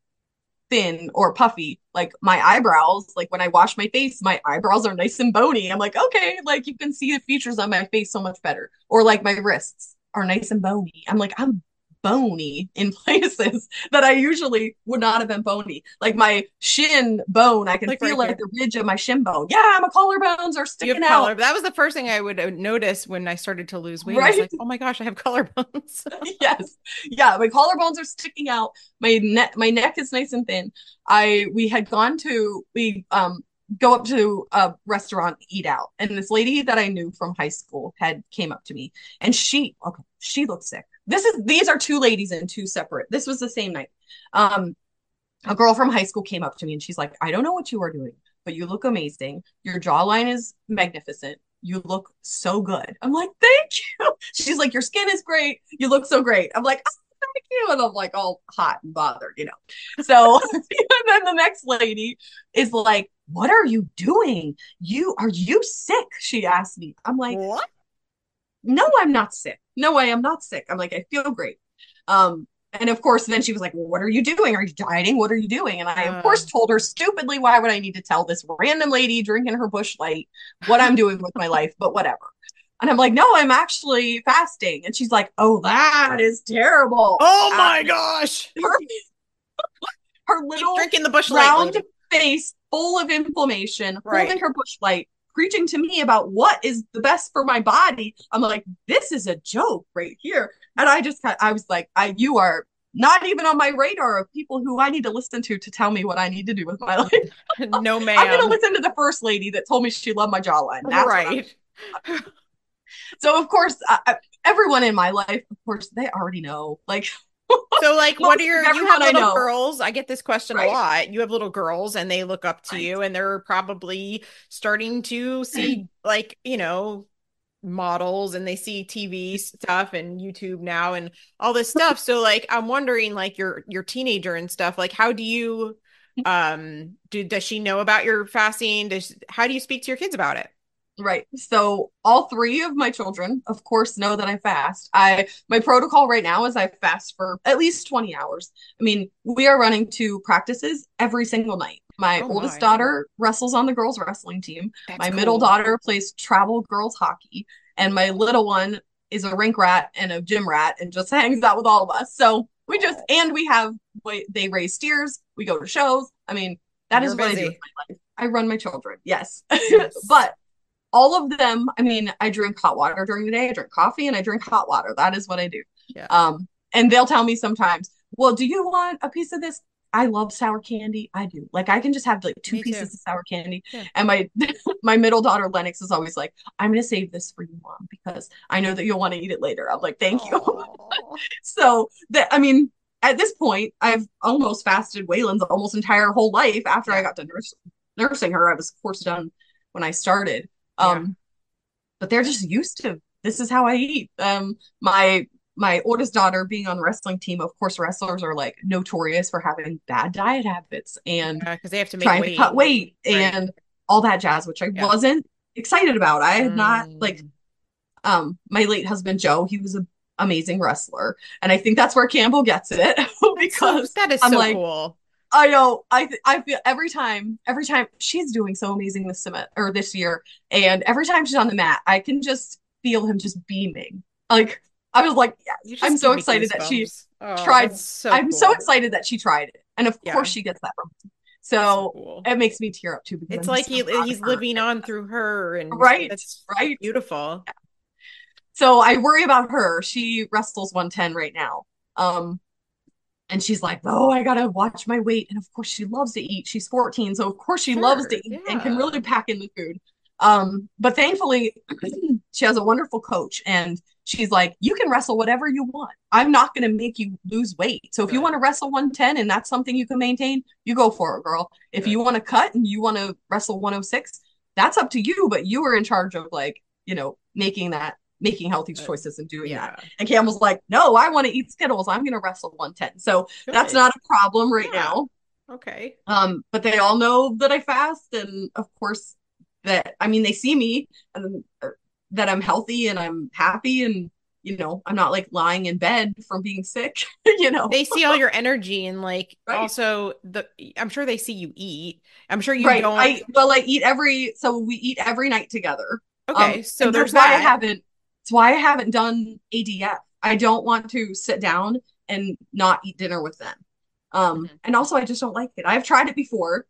thin or puffy. Like my eyebrows, like when I wash my face, my eyebrows are nice and bony. I'm like, okay, like you can see the features on my face so much better. Or like my wrists are nice and bony. I'm like, I'm bony in places that I usually would not have been bony. Like my shin bone, I can Like right feel like here. the ridge of my shin bone. Yeah, my collarbones are You have sticking color. out. That was the first thing I would notice when I started to lose weight. I was Right? like, oh my gosh, I have collarbones. Yes. Yeah, my collarbones are sticking out. My neck is nice and thin. I we had gone to we go up to a restaurant eat out, and this lady that I knew from high school had came up to me, and she looked sick. These are two ladies in two separate. This was the same night. Um a girl from high school came up to me and she's like, I don't know what you are doing, but you look amazing. Your jawline is magnificent. You look so good. I'm like, thank you. She's like, your skin is great. You look so great. I'm like, oh, thank you. And I'm like all hot and bothered. So and then the next lady is like, what are you doing? Are you sick? She asked me. I'm like, What? no, I'm not sick. No, I am not sick. I'm like, I feel great. And of course, then she was like, well, what are you doing? Are you dieting? What are you doing? And I, of Uh, course, told her stupidly, why would I need to tell this random lady drinking her Busch Light what I'm doing with my life? But whatever. And I'm like, no, I'm actually fasting. And she's like, oh, that is terrible. oh my gosh. Her, her Keep little drinking the Busch Light, round lady. face full of inflammation, Right. holding her Busch Light, preaching to me about what is the best for my body. I'm like, this is a joke right here. And I was like, you are not even on my radar of people who I need to listen to tell me what I need to do with my life. No, I'm going to ma'am. listen to the first lady that told me she loved my jawline. That's what I'm. Right. So, of course, everyone in my life, of course, they already know. Like, So, like, what most are of you have everyone I little know. girls? I get this question a Right. lot. You have little girls and they look up to Right. you and they're probably starting to see, like, models and they see TV stuff and YouTube now and all this stuff. So, like, I'm wondering, like, your teenager and stuff, like, how do you, does she know about your fasting? How do you speak to your kids about it? Right. So all three of my children, of course, know that I fast. My protocol right now is I fast for at least 20 hours. I mean, we are running to practices every single night. My Oh oldest my, daughter wrestles on the girls wrestling team. that's My middle cool. daughter plays travel girls hockey, and my little one is a rink rat and a gym rat and just hangs out with all of us. So Oh, they raise steers, we go to shows. I mean, that you're is what I do with busy. my life. I run my children. Yes. Yes. But all of them, I mean, I drink hot water during the day, I drink coffee, and I drink hot water. That is what I do. Yeah. And they'll tell me sometimes, well, do you want a piece of this I love sour candy. I do. Like I can just have like two Me too. pieces of sour candy. Yeah. And my my middle daughter Lennox is always like, I'm gonna save this for you, mom, because I know that you'll want to eat it later. I'm like, thank you. Oh. So that I mean, at this point, I've almost fasted Waylon's almost entire whole life after I Yeah. got to nursing her. I was of course done when I started. Yeah. But they're just used to this is how I eat. My oldest daughter being on the wrestling team, of course, wrestlers are like notorious for having bad diet habits and Yeah, because they have to make trying to cut weight. weight Right. and all that jazz, which I Yeah. wasn't excited about. I had not like Mm. my late husband Joe, he was an amazing wrestler. And I think that's where Campbell gets it because That is I'm so like, cool. I know. I feel every time she's doing so amazing this summit or this year, and every time she's on the mat, I can just feel him just beaming. Like I was like, yes, You I'm just so give me excited that she goosebumps. Oh, tried. that's so I'm so cool. excited that she tried it, and of course Yeah, she gets that from me. that's so So cool. it makes me tear up too because It's I'm like just so proud of he's her. living on through her, and Right, that's right. beautiful. So I worry about her. She wrestles 110 right now. Um, And she's like, oh, I gotta watch my weight. And of course, she loves to eat. She's 14, so of course she loves to Sure. eat and can Yeah. really pack in the food. But thankfully, she has a wonderful coach, and she's like, you can wrestle whatever you want. I'm not gonna make you lose weight. So if you Good. want to wrestle 110 and that's something you can maintain, you go for it, girl. If Good. you want to cut and you want to wrestle 106, that's up to you. But you are in charge of like, making healthy Good. choices and doing that. Yeah. And Campbell's like, no, I want to eat Skittles. I'm going to wrestle 110. So that's Good. not a problem right Yeah. now. Okay. But they all know that I fast. And of course, that, I mean, they see me and that I'm healthy and I'm happy. And, I'm not like lying in bed from being sick, They see all your energy and like right? also I'm sure they see you eat. I'm sure you Right. don't. So we eat every night together. Okay, so And there's that. that's why I haven't done ADF. I don't want to sit down and not eat dinner with them. Mhm. And also I just don't like it. I've tried it before.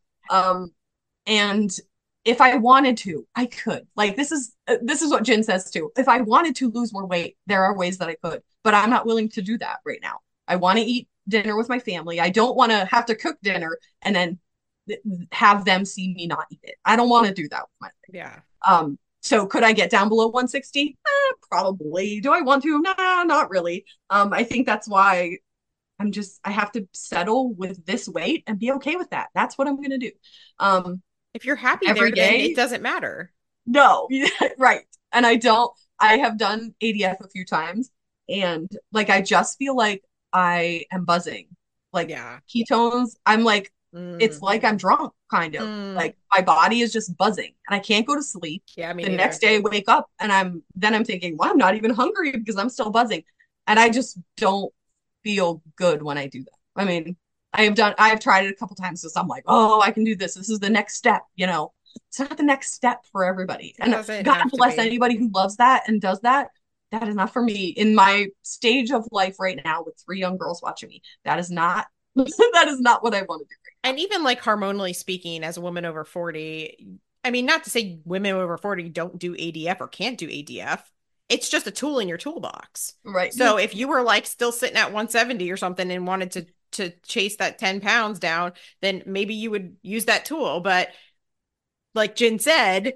And if I wanted to, I could. Like this is what Jen says too. If I wanted to lose more weight, there are ways that I could, but I'm not willing to do that right now. I want to eat dinner with my family. I don't want to have to cook dinner and then have them see me not eat it. I don't want to do that with my life. Yeah. So could I get down below 160? Probably. Do I want to? Nah, not really. I think that's why I have to settle with this weight and be okay with that. That's what I'm gonna do. Um, If you're happy there, every then it day. doesn't matter. No, right. And I have done ADF a few times and like I just feel like I am buzzing. Like Yeah. ketones, I'm like, it's Mm. like I'm drunk, kind of. Mm. Like my body is just buzzing and I can't go to sleep. Yeah, me The next neither. day I wake up and I'm thinking, well, I'm not even hungry because I'm still buzzing. And I just don't feel good when I do that. I mean, I've tried it a couple times because I'm like, oh, I can do this. This is the next step. It's not the next step for everybody. It And doesn't God have to bless be. anybody who loves that and does that. That is not for me. In my stage of life right now with three young girls watching me, that is not that is not what I want to do right And even like hormonally speaking, as a woman over 40, I mean, not to say women over 40 don't do ADF or can't do ADF. It's just a tool in your toolbox. now. Right. So if you were like still sitting at 170 or something and wanted to chase that 10 pounds down, then maybe you would use that tool. But like Jen said,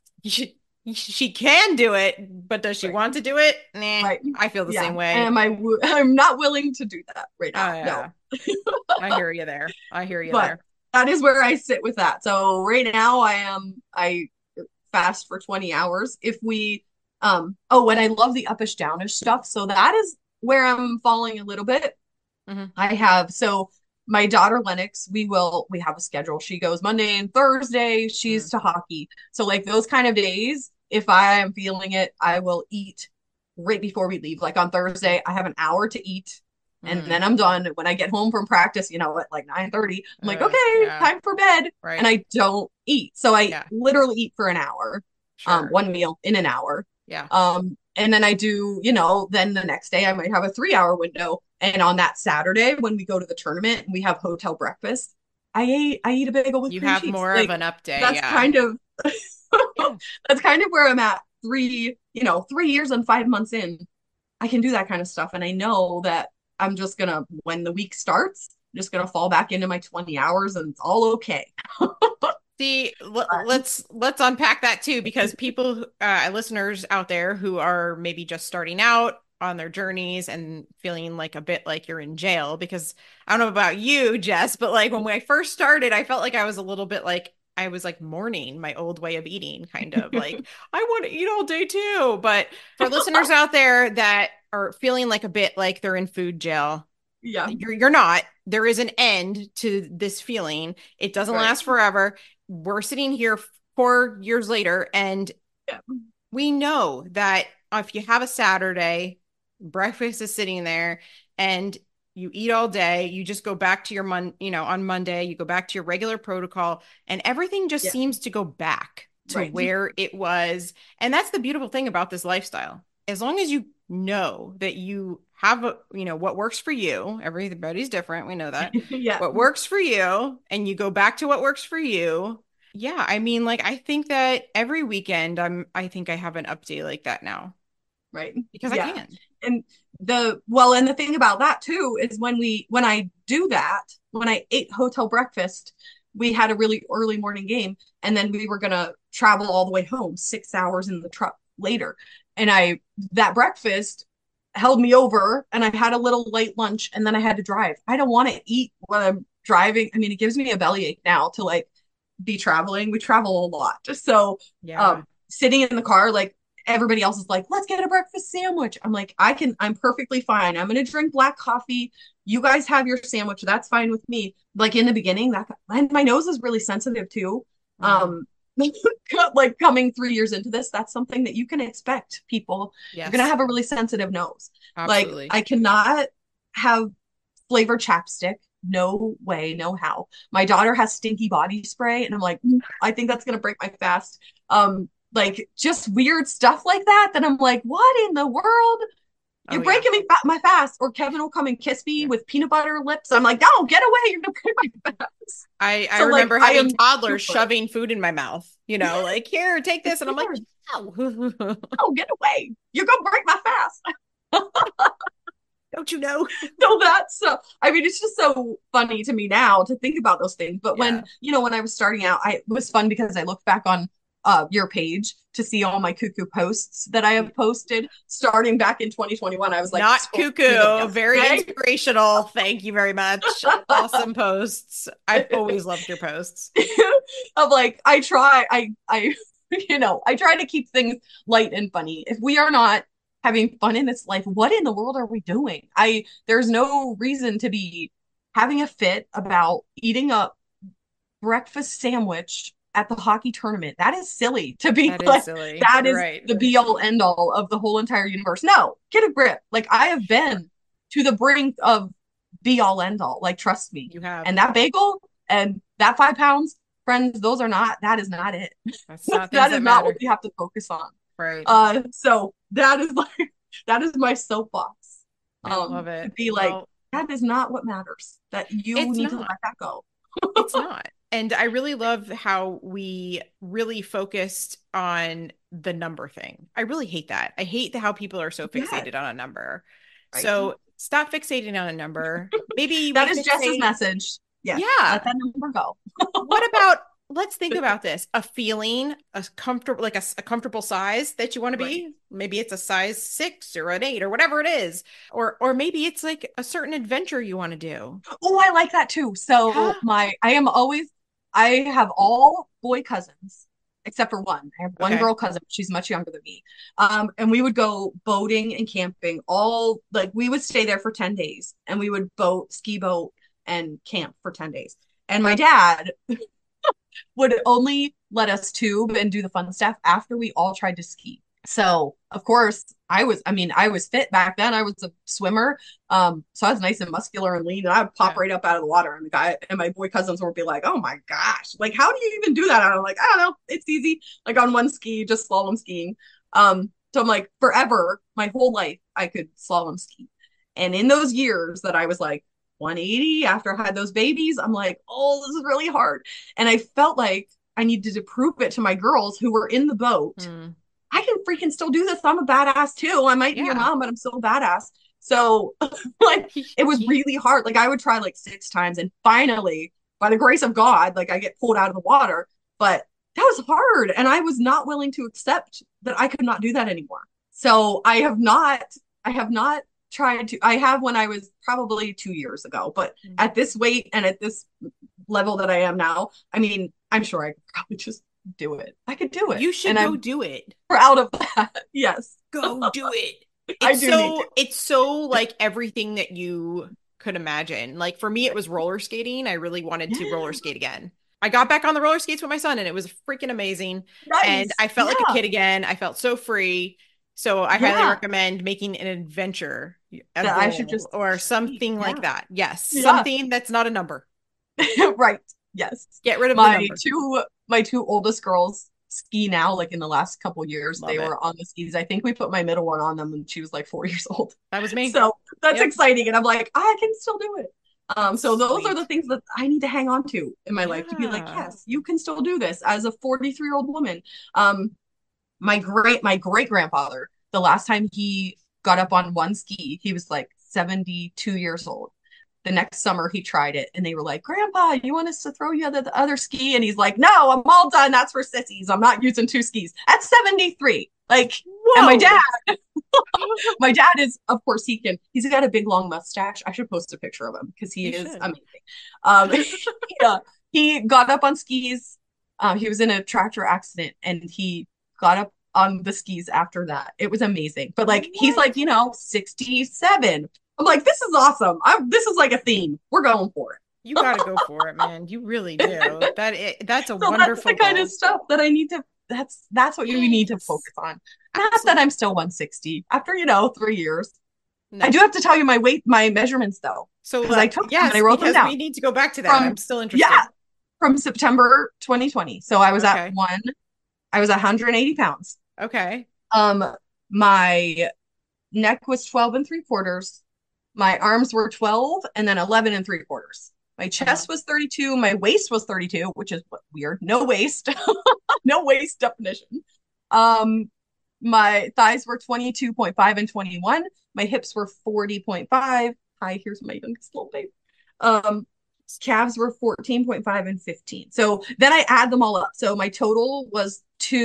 she can do it, but does she Right. want to do it? Nah, Right. I feel the Yeah. same way. I'm not willing to do that right Oh now. No. yeah, I hear you there. I hear you But there. that is where I sit with that. So right now I fast for 20 hours. If we and I love the uppish downish stuff. So that is where I'm falling a little bit. Hmm. I have so my daughter Lennox, we have a schedule. She goes Monday and Thursday, she's Mm. to hockey. So like those kind of days, if I am feeling it, I will eat right before we leave. Like on Thursday, I have an hour to eat and Mm. then I'm done. When I get home from practice, at like 9:30, I'm like, okay, Yeah, time for bed. And right. I don't eat. So I Yeah, literally eat for an hour, sure. one meal in an hour. Yeah. And then I do, then the next day I might have a 3 hour window. And on that Saturday, when we go to the tournament and we have hotel breakfast, I eat a bagel with You cream have cheese. more of Like an up day. that's Yeah. kind of Yeah. that's kind of where I'm at 3 years and 5 months in. I can do that kind of stuff. And I know that I'm just gonna when the week starts, just gonna fall back into my 20 hours and it's all okay. See, let's unpack that too, because people, listeners out there who are maybe just starting out on their journeys and feeling like a bit like you're in jail. Because I don't know about you, Jess, but like when I first started, I felt like I was a little bit like I was like mourning my old way of eating, kind of like I want to eat all day too. But for listeners out there that are feeling like a bit like they're in food jail, Yeah, you're not. There is an end to this feeling. It doesn't right. last forever. We're sitting here 4 years later, and Yeah, we know that if you have a Saturday, breakfast is sitting there, and you eat all day, you just go back to on Monday, you go back to your regular protocol, and everything just yeah, seems to go back to right. where it was. And that's the beautiful thing about this lifestyle. As long as you know that you have what works for you, everybody's different. We know that. Yeah, What works for you, and you go back to what works for you. Yeah, I mean, like I think that every weekend I think I have an update like that now right. because I Yeah. can. And and the thing about that too is when I do that, when I ate hotel breakfast, we had a really early morning game and then we were gonna travel all the way home 6 hours in the truck later. And that breakfast held me over and I had a little late lunch and then I had to drive. I don't want to eat when I'm driving. I mean, it gives me a bellyache now to like be traveling. We travel a lot. So Yeah. sitting in the car, like everybody else is like, let's get a breakfast sandwich. I'm like, I'm perfectly fine. I'm gonna drink black coffee. You guys have your sandwich. That's fine with me. Like in the beginning, that and my nose is really sensitive too. Mm, Um like coming 3 years into this, that's something that you can expect, people. You're gonna yes, have a really sensitive nose. Like absolutely. I cannot have flavored chapstick. No way, no how. My daughter has stinky body spray, and I'm like, I think that's gonna break my fast. Like just weird stuff like that. Then I'm like, what in the world? Oh You're yeah. breaking my fast. Or Kevin will come and kiss me Yeah. with peanut butter lips. I'm like, no, get away. You're gonna break my fast. I So like, remember I having am toddlers super. shoving food in my mouth, like, here, take It's this. And I'm like, weird. no. Oh, get away. You're gonna break my fast. Don't you know? So that's I mean, it's just so funny to me now to think about those things. But Yeah. when I was starting out, it was fun because I looked back on your page to see all my cuckoo posts that I have posted starting back in 2021. I was like Not scrolling through them cuckoo, very yesterday inspirational. Thank you very much. Awesome posts. I've always loved your posts. of like I I try to keep things light and funny. If we are not having fun in this life, what in the world are we doing? There's no reason to be having a fit about eating a breakfast sandwich at the hockey tournament. That is silly to be That is like, silly. that You're is right. the be all end all of the whole entire universe. No, get a grip. Like I have been to the brink of be all end all. Like trust me. You have. And that bagel and that 5 pounds, friends, that is not it. That's not things That is that not what matter. we have to focus on. Right. So that is like that is my soapbox. I love To it. be like, Well, that is not what matters. That you it's need to let not. that go. It's not. And I really love how we really focused on the number thing. I really hate that. I hate how people are so Yeah, fixated on a number. right. So stop fixating on a number. Maybe That we is Jess's fixate. message. Yes, let Yeah. that number go. What about, let's think about this, a feeling, a comfortable, like a comfortable size that you want to Right. be. Maybe it's a size 6 or an 8 or whatever it is. Or maybe it's like a certain adventure you want to do. Oh, I like that too. Yeah. So I have all boy cousins except for one. I have one Okay. girl cousin. She's much younger than me. And we would go boating and camping all like we would stay there for 10 days and we would ski boat and camp for 10 days. And my dad would only let us tube and do the fun stuff after we all tried to ski. So, of course, I was fit back then. I was a swimmer. So I was nice and muscular and lean, and I would pop Yeah. right up out of the water. And the guy and my boy cousins would be like, "Oh my gosh, like how do you even do that?" And I'm like, "I don't know, it's easy." Like on one ski, just slalom skiing. So I'm like, forever, my whole life, I could slalom ski. And in those years that I was like 180 after I had those babies, I'm like, "Oh, this is really hard." And I felt like I needed to prove it to my girls who were in the boat. Hmm. I can freaking still do this. I'm a badass too. I might be your Yeah. mom, but I'm still a badass. So like it was really hard. Like I would try like 6 times and finally, by the grace of God, like I get pulled out of the water. But that was hard. And I was not willing to accept that I could not do that anymore. So I have not tried to, I have when I was probably 2 years ago, but at this weight and at this level that I am now, I mean, I'm sure I could probably just do it. I could do it. You should And go I'm do it. proud of that. Yes. Go do it. I do need to. It's so like everything that you could imagine. Like for me, it was roller skating. I really wanted to roller Yeah. skate again. I got back on the roller skates with my son and it was freaking amazing. And Nice. I felt like a Yeah. kid again. I felt so free. So I highly Yeah. recommend making an adventure a That I should goal just or see. something like Yeah. that. Yes, Yeah. something that's not a number. Right. Yes. Get rid of the My number. two oldest girls ski now, like in the last couple years, Love they it. were on the skis. I think we put my middle one on them when she was like 4 years old. That was me. So that's Yep. exciting. And I'm like, I can still do it. So That's those are the sweet. things that I need to hang on to in my life to be like, Yeah. yes, you can still do this as a 43-year-old woman. Um, my great grandfather, the last time he got up on one ski, he was like 72 years old. The next summer he tried it and they were like, Grandpa, you want us to throw you the other ski? And he's like, No, I'm all done. That's for sissies. I'm not using two skis at 73. Like, and Whoa. my dad is, of course, he's got a big long mustache. I should post a picture of him because he You is should. amazing. Yeah, he got up on skis. He was in a tractor accident and he got up on the skis after that. It was amazing. But like, he's What? like, 67. I'm like, this is awesome. This is like a theme. We're going for it. You got to go for it, man. You really do. That's a So that's the wonderful kind of goal. stuff that I need to, that's what we need to Yes. focus on. Not that Absolutely. I'm still 160 after, 3 years. I No. do have to tell you my weight, my measurements though, So because I took them and I yes, wrote them because down we need to go back to that. from, I'm still interested. yeah, from September 2020. So Okay. I was 180 pounds. Okay. Um, my neck was 12 and 3/4. My arms were 12 and then 11 and 3/4. My Uh-huh. chest was 32. My waist was 32, which is weird. No waist, no waist definition. Um, my thighs were 22.5 and 21. My hips were 40.5. Hi, here's my youngest little baby. Um, calves were 14.5 and 15. So then I add them all up. So my total was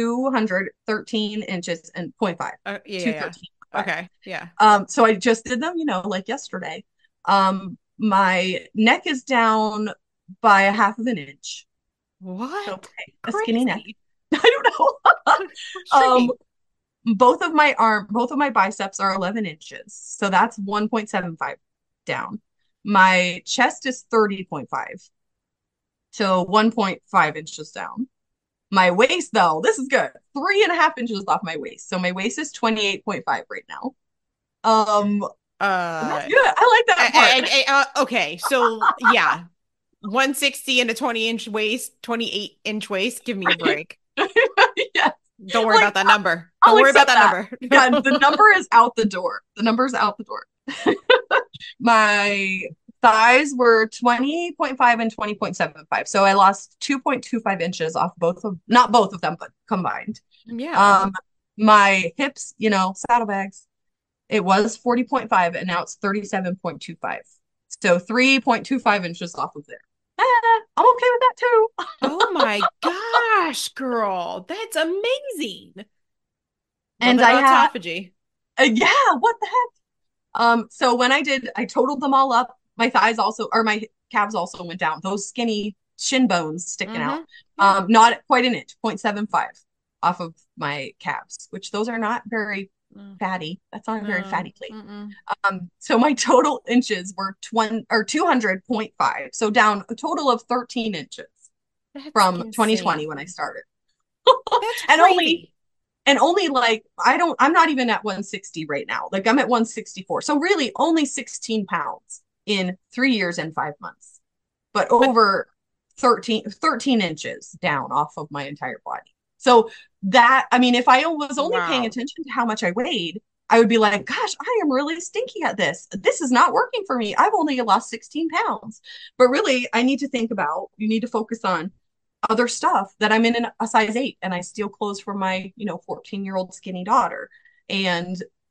213 inches and point 0.5, Yeah, yeah, yeah. 213.5. Okay. Yeah. So I just did them, like yesterday. My neck is down by a half of an inch. What? Okay, a skinny neck. Crazy. I don't know. Um, Shrinking. both of my biceps are 11 inches. So that's 1.75 down. My chest is 30.5. So 1.5 inches down. My waist, though, this is good. 3.5 inches off my waist. So my waist is 28.5 right now. Um, that's Uh, good. I like that part. okay. So yeah, 160 and a 20-inch waist, 28-inch waist. Give me a break. Yeah. Don't worry Like, about that number. I'll Don't worry about accept that that. number. Yeah, the number is out the door. The number's out the door. My thighs were 20.5 and 20.75. So I lost 2.25 inches off not both of them, but combined. Yeah. Um, my hips, saddlebags, it was 40.5 and now it's 37.25. So 3.25 inches off of there. I'm okay with that too. Oh my gosh, girl. That's amazing. Love And that I had, autophagy. yeah, what the heck? So when I totaled them all up. My thighs also, or my calves also went down. Those skinny shin bones sticking out. Mm-hmm. Yeah. Not quite an inch, 0.75 off of my calves, which those are not very Mm, fatty. That's not a very no. fatty plate. Mm-mm. So my total inches were 200.5. So down a total of 13 inches That's from 2020 when I insane. started. That's And only crazy. and only like I'm not even at 160 right now. Like I'm at 164. So really only 16 pounds in 3 years and 5 months, but But over 13 inches down off of my entire body. So that, I mean, if I was only paying wow. attention to how much I weighed, I would be like, gosh, I am really stinky at this. This is not working for me. I've only lost 16 pounds. But really, you need to focus on other stuff that I'm in a size 8 and I steal clothes from my, 14-year-old skinny daughter. And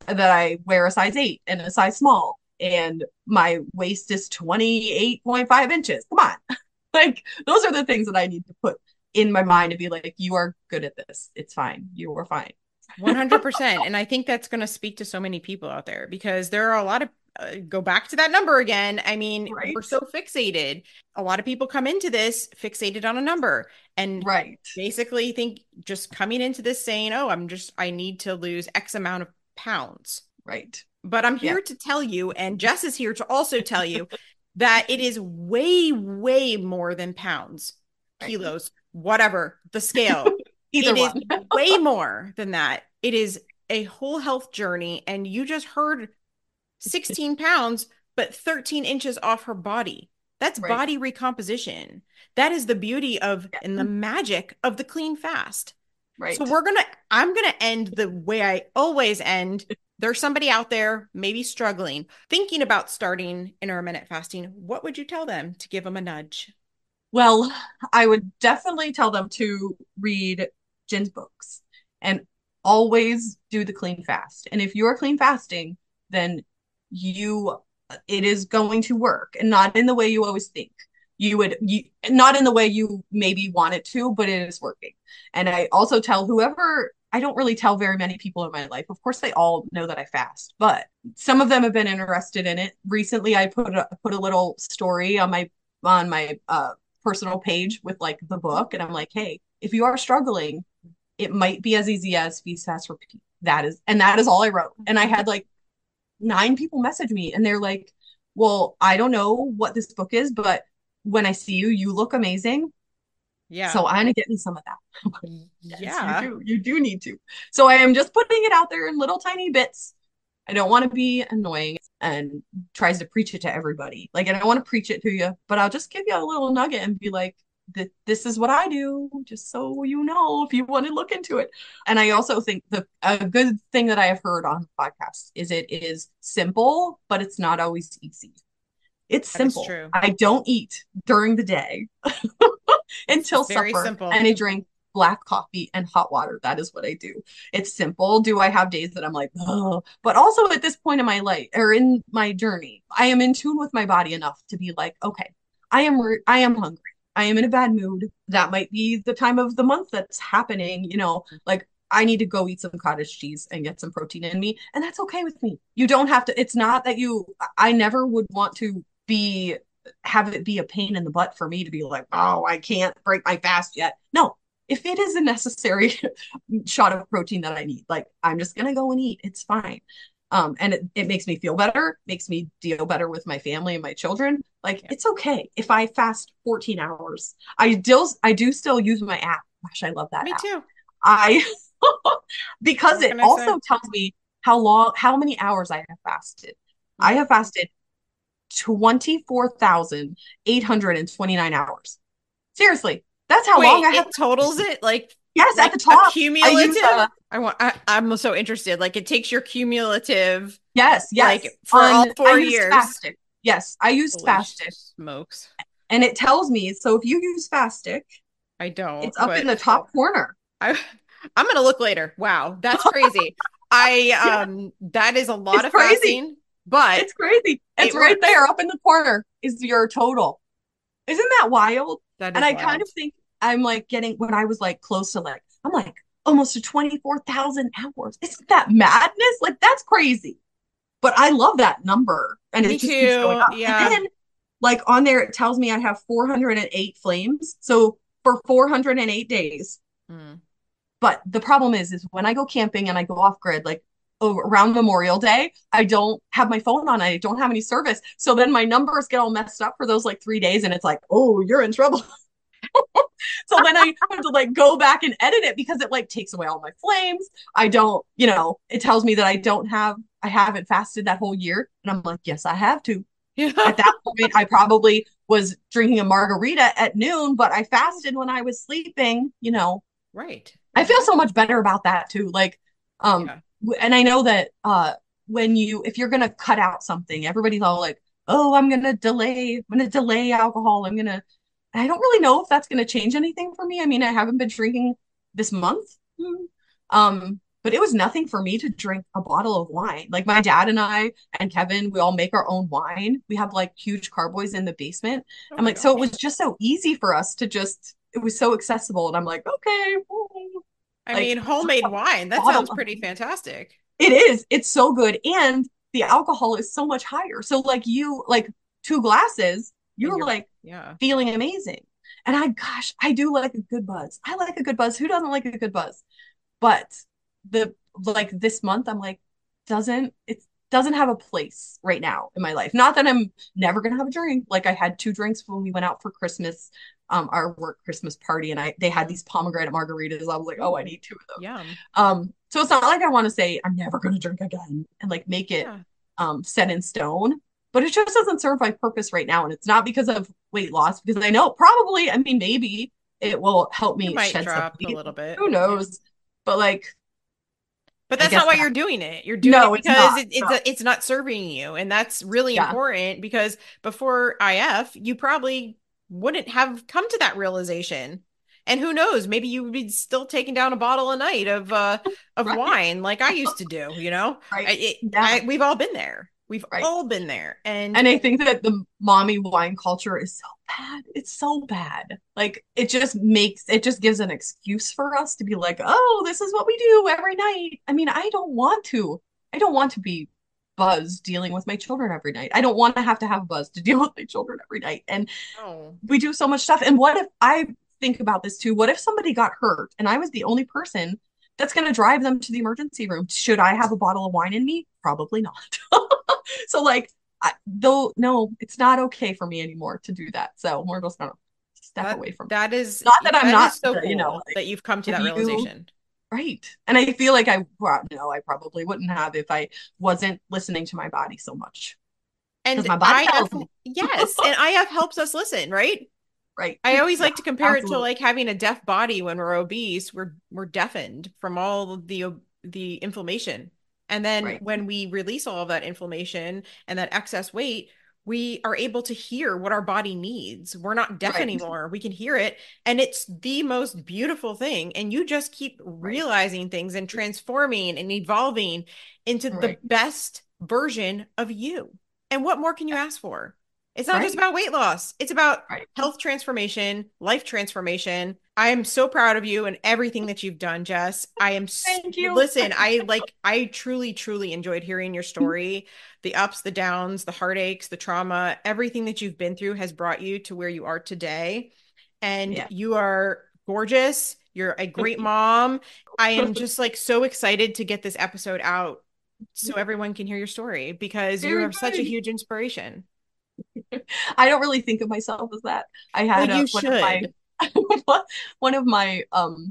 that I wear a size 8 and a size small, and my waist is 28.5 inches. Come on. Like, those are the things that I need to put in my mind to be like, you are good at this. It's fine. You are fine. 100%. And I think that's going to speak to so many people out there because there are a lot of, go back to that number again. I mean, we're Right. so fixated. A lot of people come into this fixated on a number and Right. basically think just coming into this saying, oh, I need to lose X amount of pounds. Right. But I'm Yeah. here to tell you, and Jess is here to also tell you that it is way, way more than pounds, Right. kilos, whatever the scale. Either It is one. way more than that. It is a whole health journey. And you just heard 16 pounds, but 13 inches off her body. That's Right. body recomposition. That is the beauty of and the Yeah. magic of the clean fast. So Right. I'm gonna end the way I always end. There's somebody out there maybe struggling, thinking about starting intermittent fasting. What would you tell them to give them a nudge? Well, I would definitely tell them to read Jen's books and always do the clean fast. And if you're clean fasting, then you it is going to work, and not in the way you always think. Not in the way you maybe want it to, but it is working. And I also tell whoever, I don't really tell very many people in my life. Of course, they all know that I fast, but some of them have been interested in it. Recently, I put a little story on my personal page with like the book, and I'm like, hey, if you are struggling, it might be as easy as feast, fast, repeat. That is all I wrote. And I had like 9 people message me, and they're like, well, I don't know what this book is, but when I see you, you look amazing. Yeah. So I'm gonna get me some of that. Yes, you Yeah. do. You do need to. So I am just putting it out there in little tiny bits. I don't want to be annoying and tries to preach it to everybody. Like, I don't want to preach it to you, but I'll just give you a little nugget and be like, this is what I do, just so you know if you want to look into it. And I also think a good thing that I have heard on the podcast is it is simple, but it's not always easy. It's That is simple. true. I don't eat during the day It's until very supper, simple. and I drink black coffee and hot water. That is what I do. It's simple. Do I have days that I'm like, oh, but also at this point in my life or in my journey, I am in tune with my body enough to be like, okay, I am hungry. I am in a bad mood. That might be the time of the month that's happening, like I need to go eat some cottage cheese and get some protein in me. And that's okay with me. You don't have to, it's not that I never would want to have it be a pain in the butt for me to be like, oh, I can't break my fast yet. No, if it is a necessary shot of protein that I need, like I'm just gonna go and eat. It's fine. And it makes me feel better, makes me deal better with my family and my children. Like Yeah. it's okay if I fast 14 hours. I do still use my app. Gosh, I love that Me app. too. I because What it can I say? also tells me how many hours I have fasted. I Mhm. have fasted 24,829 hours. Seriously, that's how long Wait, I have. it totals it Yes, at like the a top, I use cumulative? I'm so interested. Like it takes your cumulative yes, like for all I four used years. Fastic. Yes, I used Holy Fastic, smokes. and it tells me, so if you use Fastic, I don't, it's up in but the top corner. I I'm gonna look later. Wow, that's crazy. I Yeah, that is a lot it's of crazy. fasting, but It's crazy. It's it right works. there up in the corner is your total. Isn't that wild? That And is I kind wild. of think I'm like getting when I was like close to like, I'm like almost to 24,000 hours. Isn't that madness? Like that's crazy. But I love that number and Me it just keeps going too. up. And Yeah. then like on there, it tells me I have 408 flames. So for 408 days. Mm. But the problem is when I go camping and I go off grid, like around Memorial Day, I don't have my phone on. I don't have any service. So then my numbers get all messed up for those like 3 days. And it's like, oh, you're in trouble. So then I have to like go back and edit it because it like takes away all my flames. I don't, it tells me that I haven't fasted that whole year. And I'm like, yes, I have to. Yeah. At that point, I probably was drinking a margarita at noon, but I fasted when I was sleeping. Right. I feel so Exactly. much better about that too. Like, um, Yeah. and I know that if you're gonna cut out something, everybody's all like, "Oh, I'm gonna delay alcohol. I don't really know if that's gonna change anything for me. I mean, I haven't been drinking this month. Um, but it was nothing for me to drink a bottle of wine. Like my dad and I and Kevin, we all make our own wine. We have like huge carboys in the basement. Oh I'm my like, so it was gosh. just so easy for us to just, it was so accessible. And I'm like, okay, I mean, like homemade a wine, that bottle sounds of pretty fantastic. it is. It's so good. And the alcohol is so much higher. So like you like two glasses, And you're you're, like yeah. feeling amazing. And I do like a good buzz. I like a good buzz. Who doesn't like a good buzz? But the like this month, I'm like, it doesn't have a place right now in my life. Not that I'm never gonna have a drink. Like I had two drinks when we went out for Christmas, our work Christmas party, and they had Mhm. these pomegranate margaritas. I was like, oh, I Ooh, need two of those. yum. So it's not like I want to say I'm never gonna drink again and like make it Yeah. set in stone. But it just doesn't serve my purpose right now. And it's not because of weight loss, because I know probably, I mean, maybe it will help It me might shed some drop a weight. little bit. Who Yeah. knows? But like, But I that's not guess why that you're doing it. You're doing it no, it's because not. No. it's not serving you, and that's really Yeah. important because before IF, you probably wouldn't have come to that realization. And who knows, maybe you would be still taking down a bottle a night of Right. wine like I used to do, you know? Right. Yeah. We've all been there. We've Right. all been there. And And I think that the mommy wine culture is so bad. It's so bad. Like it just gives an excuse for us to be like, oh, this is what we do every night. I mean, I don't want to. I don't want to be buzzed dealing with my children every night. I don't want to have a buzz to deal with my children every night. And oh, we do so much stuff. And what if I think about this too? What if somebody got hurt and I was the only person that's going to drive them to the emergency room? Should I have a bottle of wine in me? Probably not. So like, though, no, it's not okay for me anymore to do that. So we're just gonna step away from it. Not that I'm that not, is so the, cool that you've come to if that you, realization. right. And I feel like well, no, I probably wouldn't have if I wasn't listening to my body so much because And my body IF, tells me, yes, and IF helps us listen, right? right. I always Yeah, like to compare it to absolutely. like having a deaf body when we're obese. We're deafened from all of the inflammation. And then Right. when we release all of that inflammation and that excess weight, we are able to hear what our body needs. We're not deaf Right. anymore. We can hear it. And it's the most beautiful thing. And you just keep Right. realizing things and transforming and evolving into the Right. best version of you. And what more can you Yeah. ask for? It's not just Right. about weight loss. It's about Right. health transformation, life transformation. I am so proud of you and everything that you've done, Jess. Thank you. Listen, I truly, truly enjoyed hearing your story. The ups, the downs, the heartaches, the trauma, everything that you've been through has brought you to where you are today. And Yeah. you are gorgeous. You're a great mom. I am just like so excited to get this episode out so everyone can hear your story because you Very are such a good. huge inspiration. I don't really think of myself as that. I Well, had you one of my should. one of my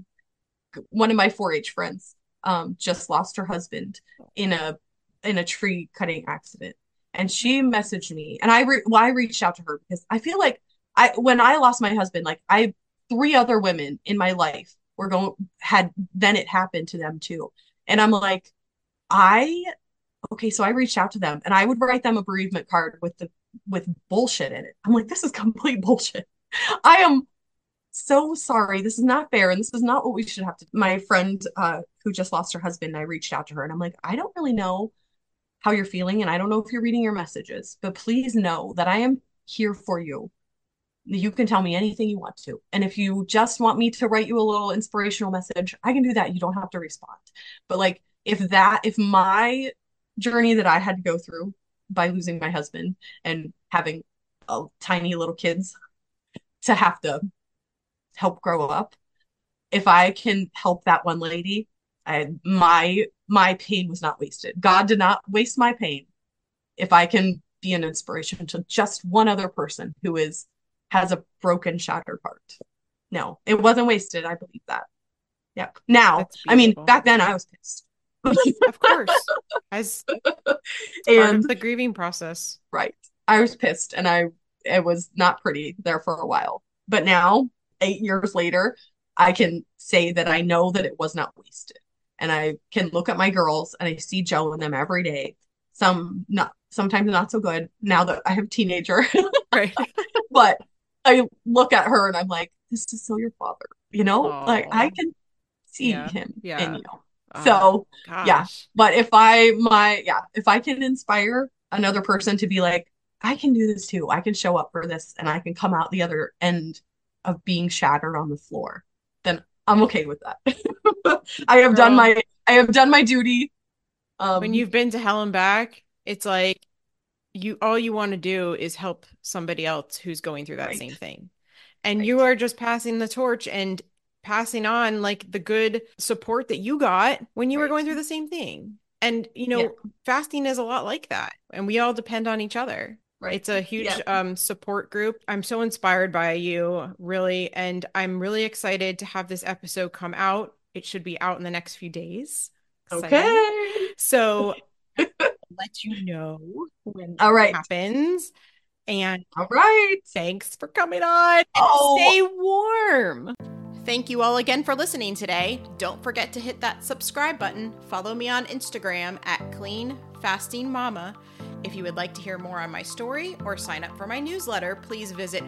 4-H friends just lost her husband in a tree cutting accident. And she messaged me and I reached out to her because I feel like I when I lost my husband, like I three other women in my life were going had then it happened to them too. And I'm like, I okay, so I reached out to them and I would write them a bereavement card with bullshit in it. I'm like, this is complete bullshit. I am so sorry. This is not fair, and this is not what we should have to. My friend who just lost her husband, I reached out to her and I'm like, I don't really know how you're feeling, and I don't know if you're reading your messages, but please know that I am here for you. You can tell me anything you want to. And if you just want me to write you a little inspirational message, I can do that. You don't have to respond. But like if my journey that I had to go through by losing my husband and having tiny little kids to have to help grow up, if I can help that one lady, my pain was not wasted. God did not waste my pain. If I can be an inspiration to just one other person who is has a broken, shattered heart. No, it wasn't wasted. I believe that. Yeah. Now, That's I mean, beautiful. back then I was pissed. Of course, as part And of the grieving process. right, I was pissed and it was not pretty there for a while. But now, 8 years later, I can say that I know that it was not wasted. And I can look at my girls and I see Joe in them every day. Some not sometimes not so good now that I have a teenager. Right. But I look at her and I'm like, this is still your father, you know? Like I Oh, can see yeah. him in Yeah. you. So yeah, Gosh. but if I can inspire another person to be like, I can do this too. I can show up for this and I can come out the other end of being shattered on the floor, then I'm okay with that. Girl, I have done my duty. when Um, you've been to hell and back, it's like you all you want to do is help somebody else who's going through that right, same thing. And you right. are just passing the torch and passing on like the good support that you got when you were Right. going through the same thing. And Yeah. fasting is a lot like that. And we all depend on each other. Right. It's a Yeah. huge support group. I'm so inspired by you, really, and I'm really excited to have this episode come out. It should be out in the next few days. Exciting. Okay. So let you know when All that right. happens. And All right. thanks for coming on and Oh, stay warm. Thank you all again for listening today. Don't forget to hit that subscribe button. Follow me on Instagram at Clean Fasting Mama. If you would like to hear more on my story or sign up for my newsletter, please visit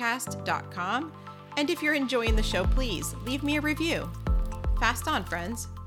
fastandfabulouspodcast.com. And if you're enjoying the show, please leave me a review. Fast on, friends.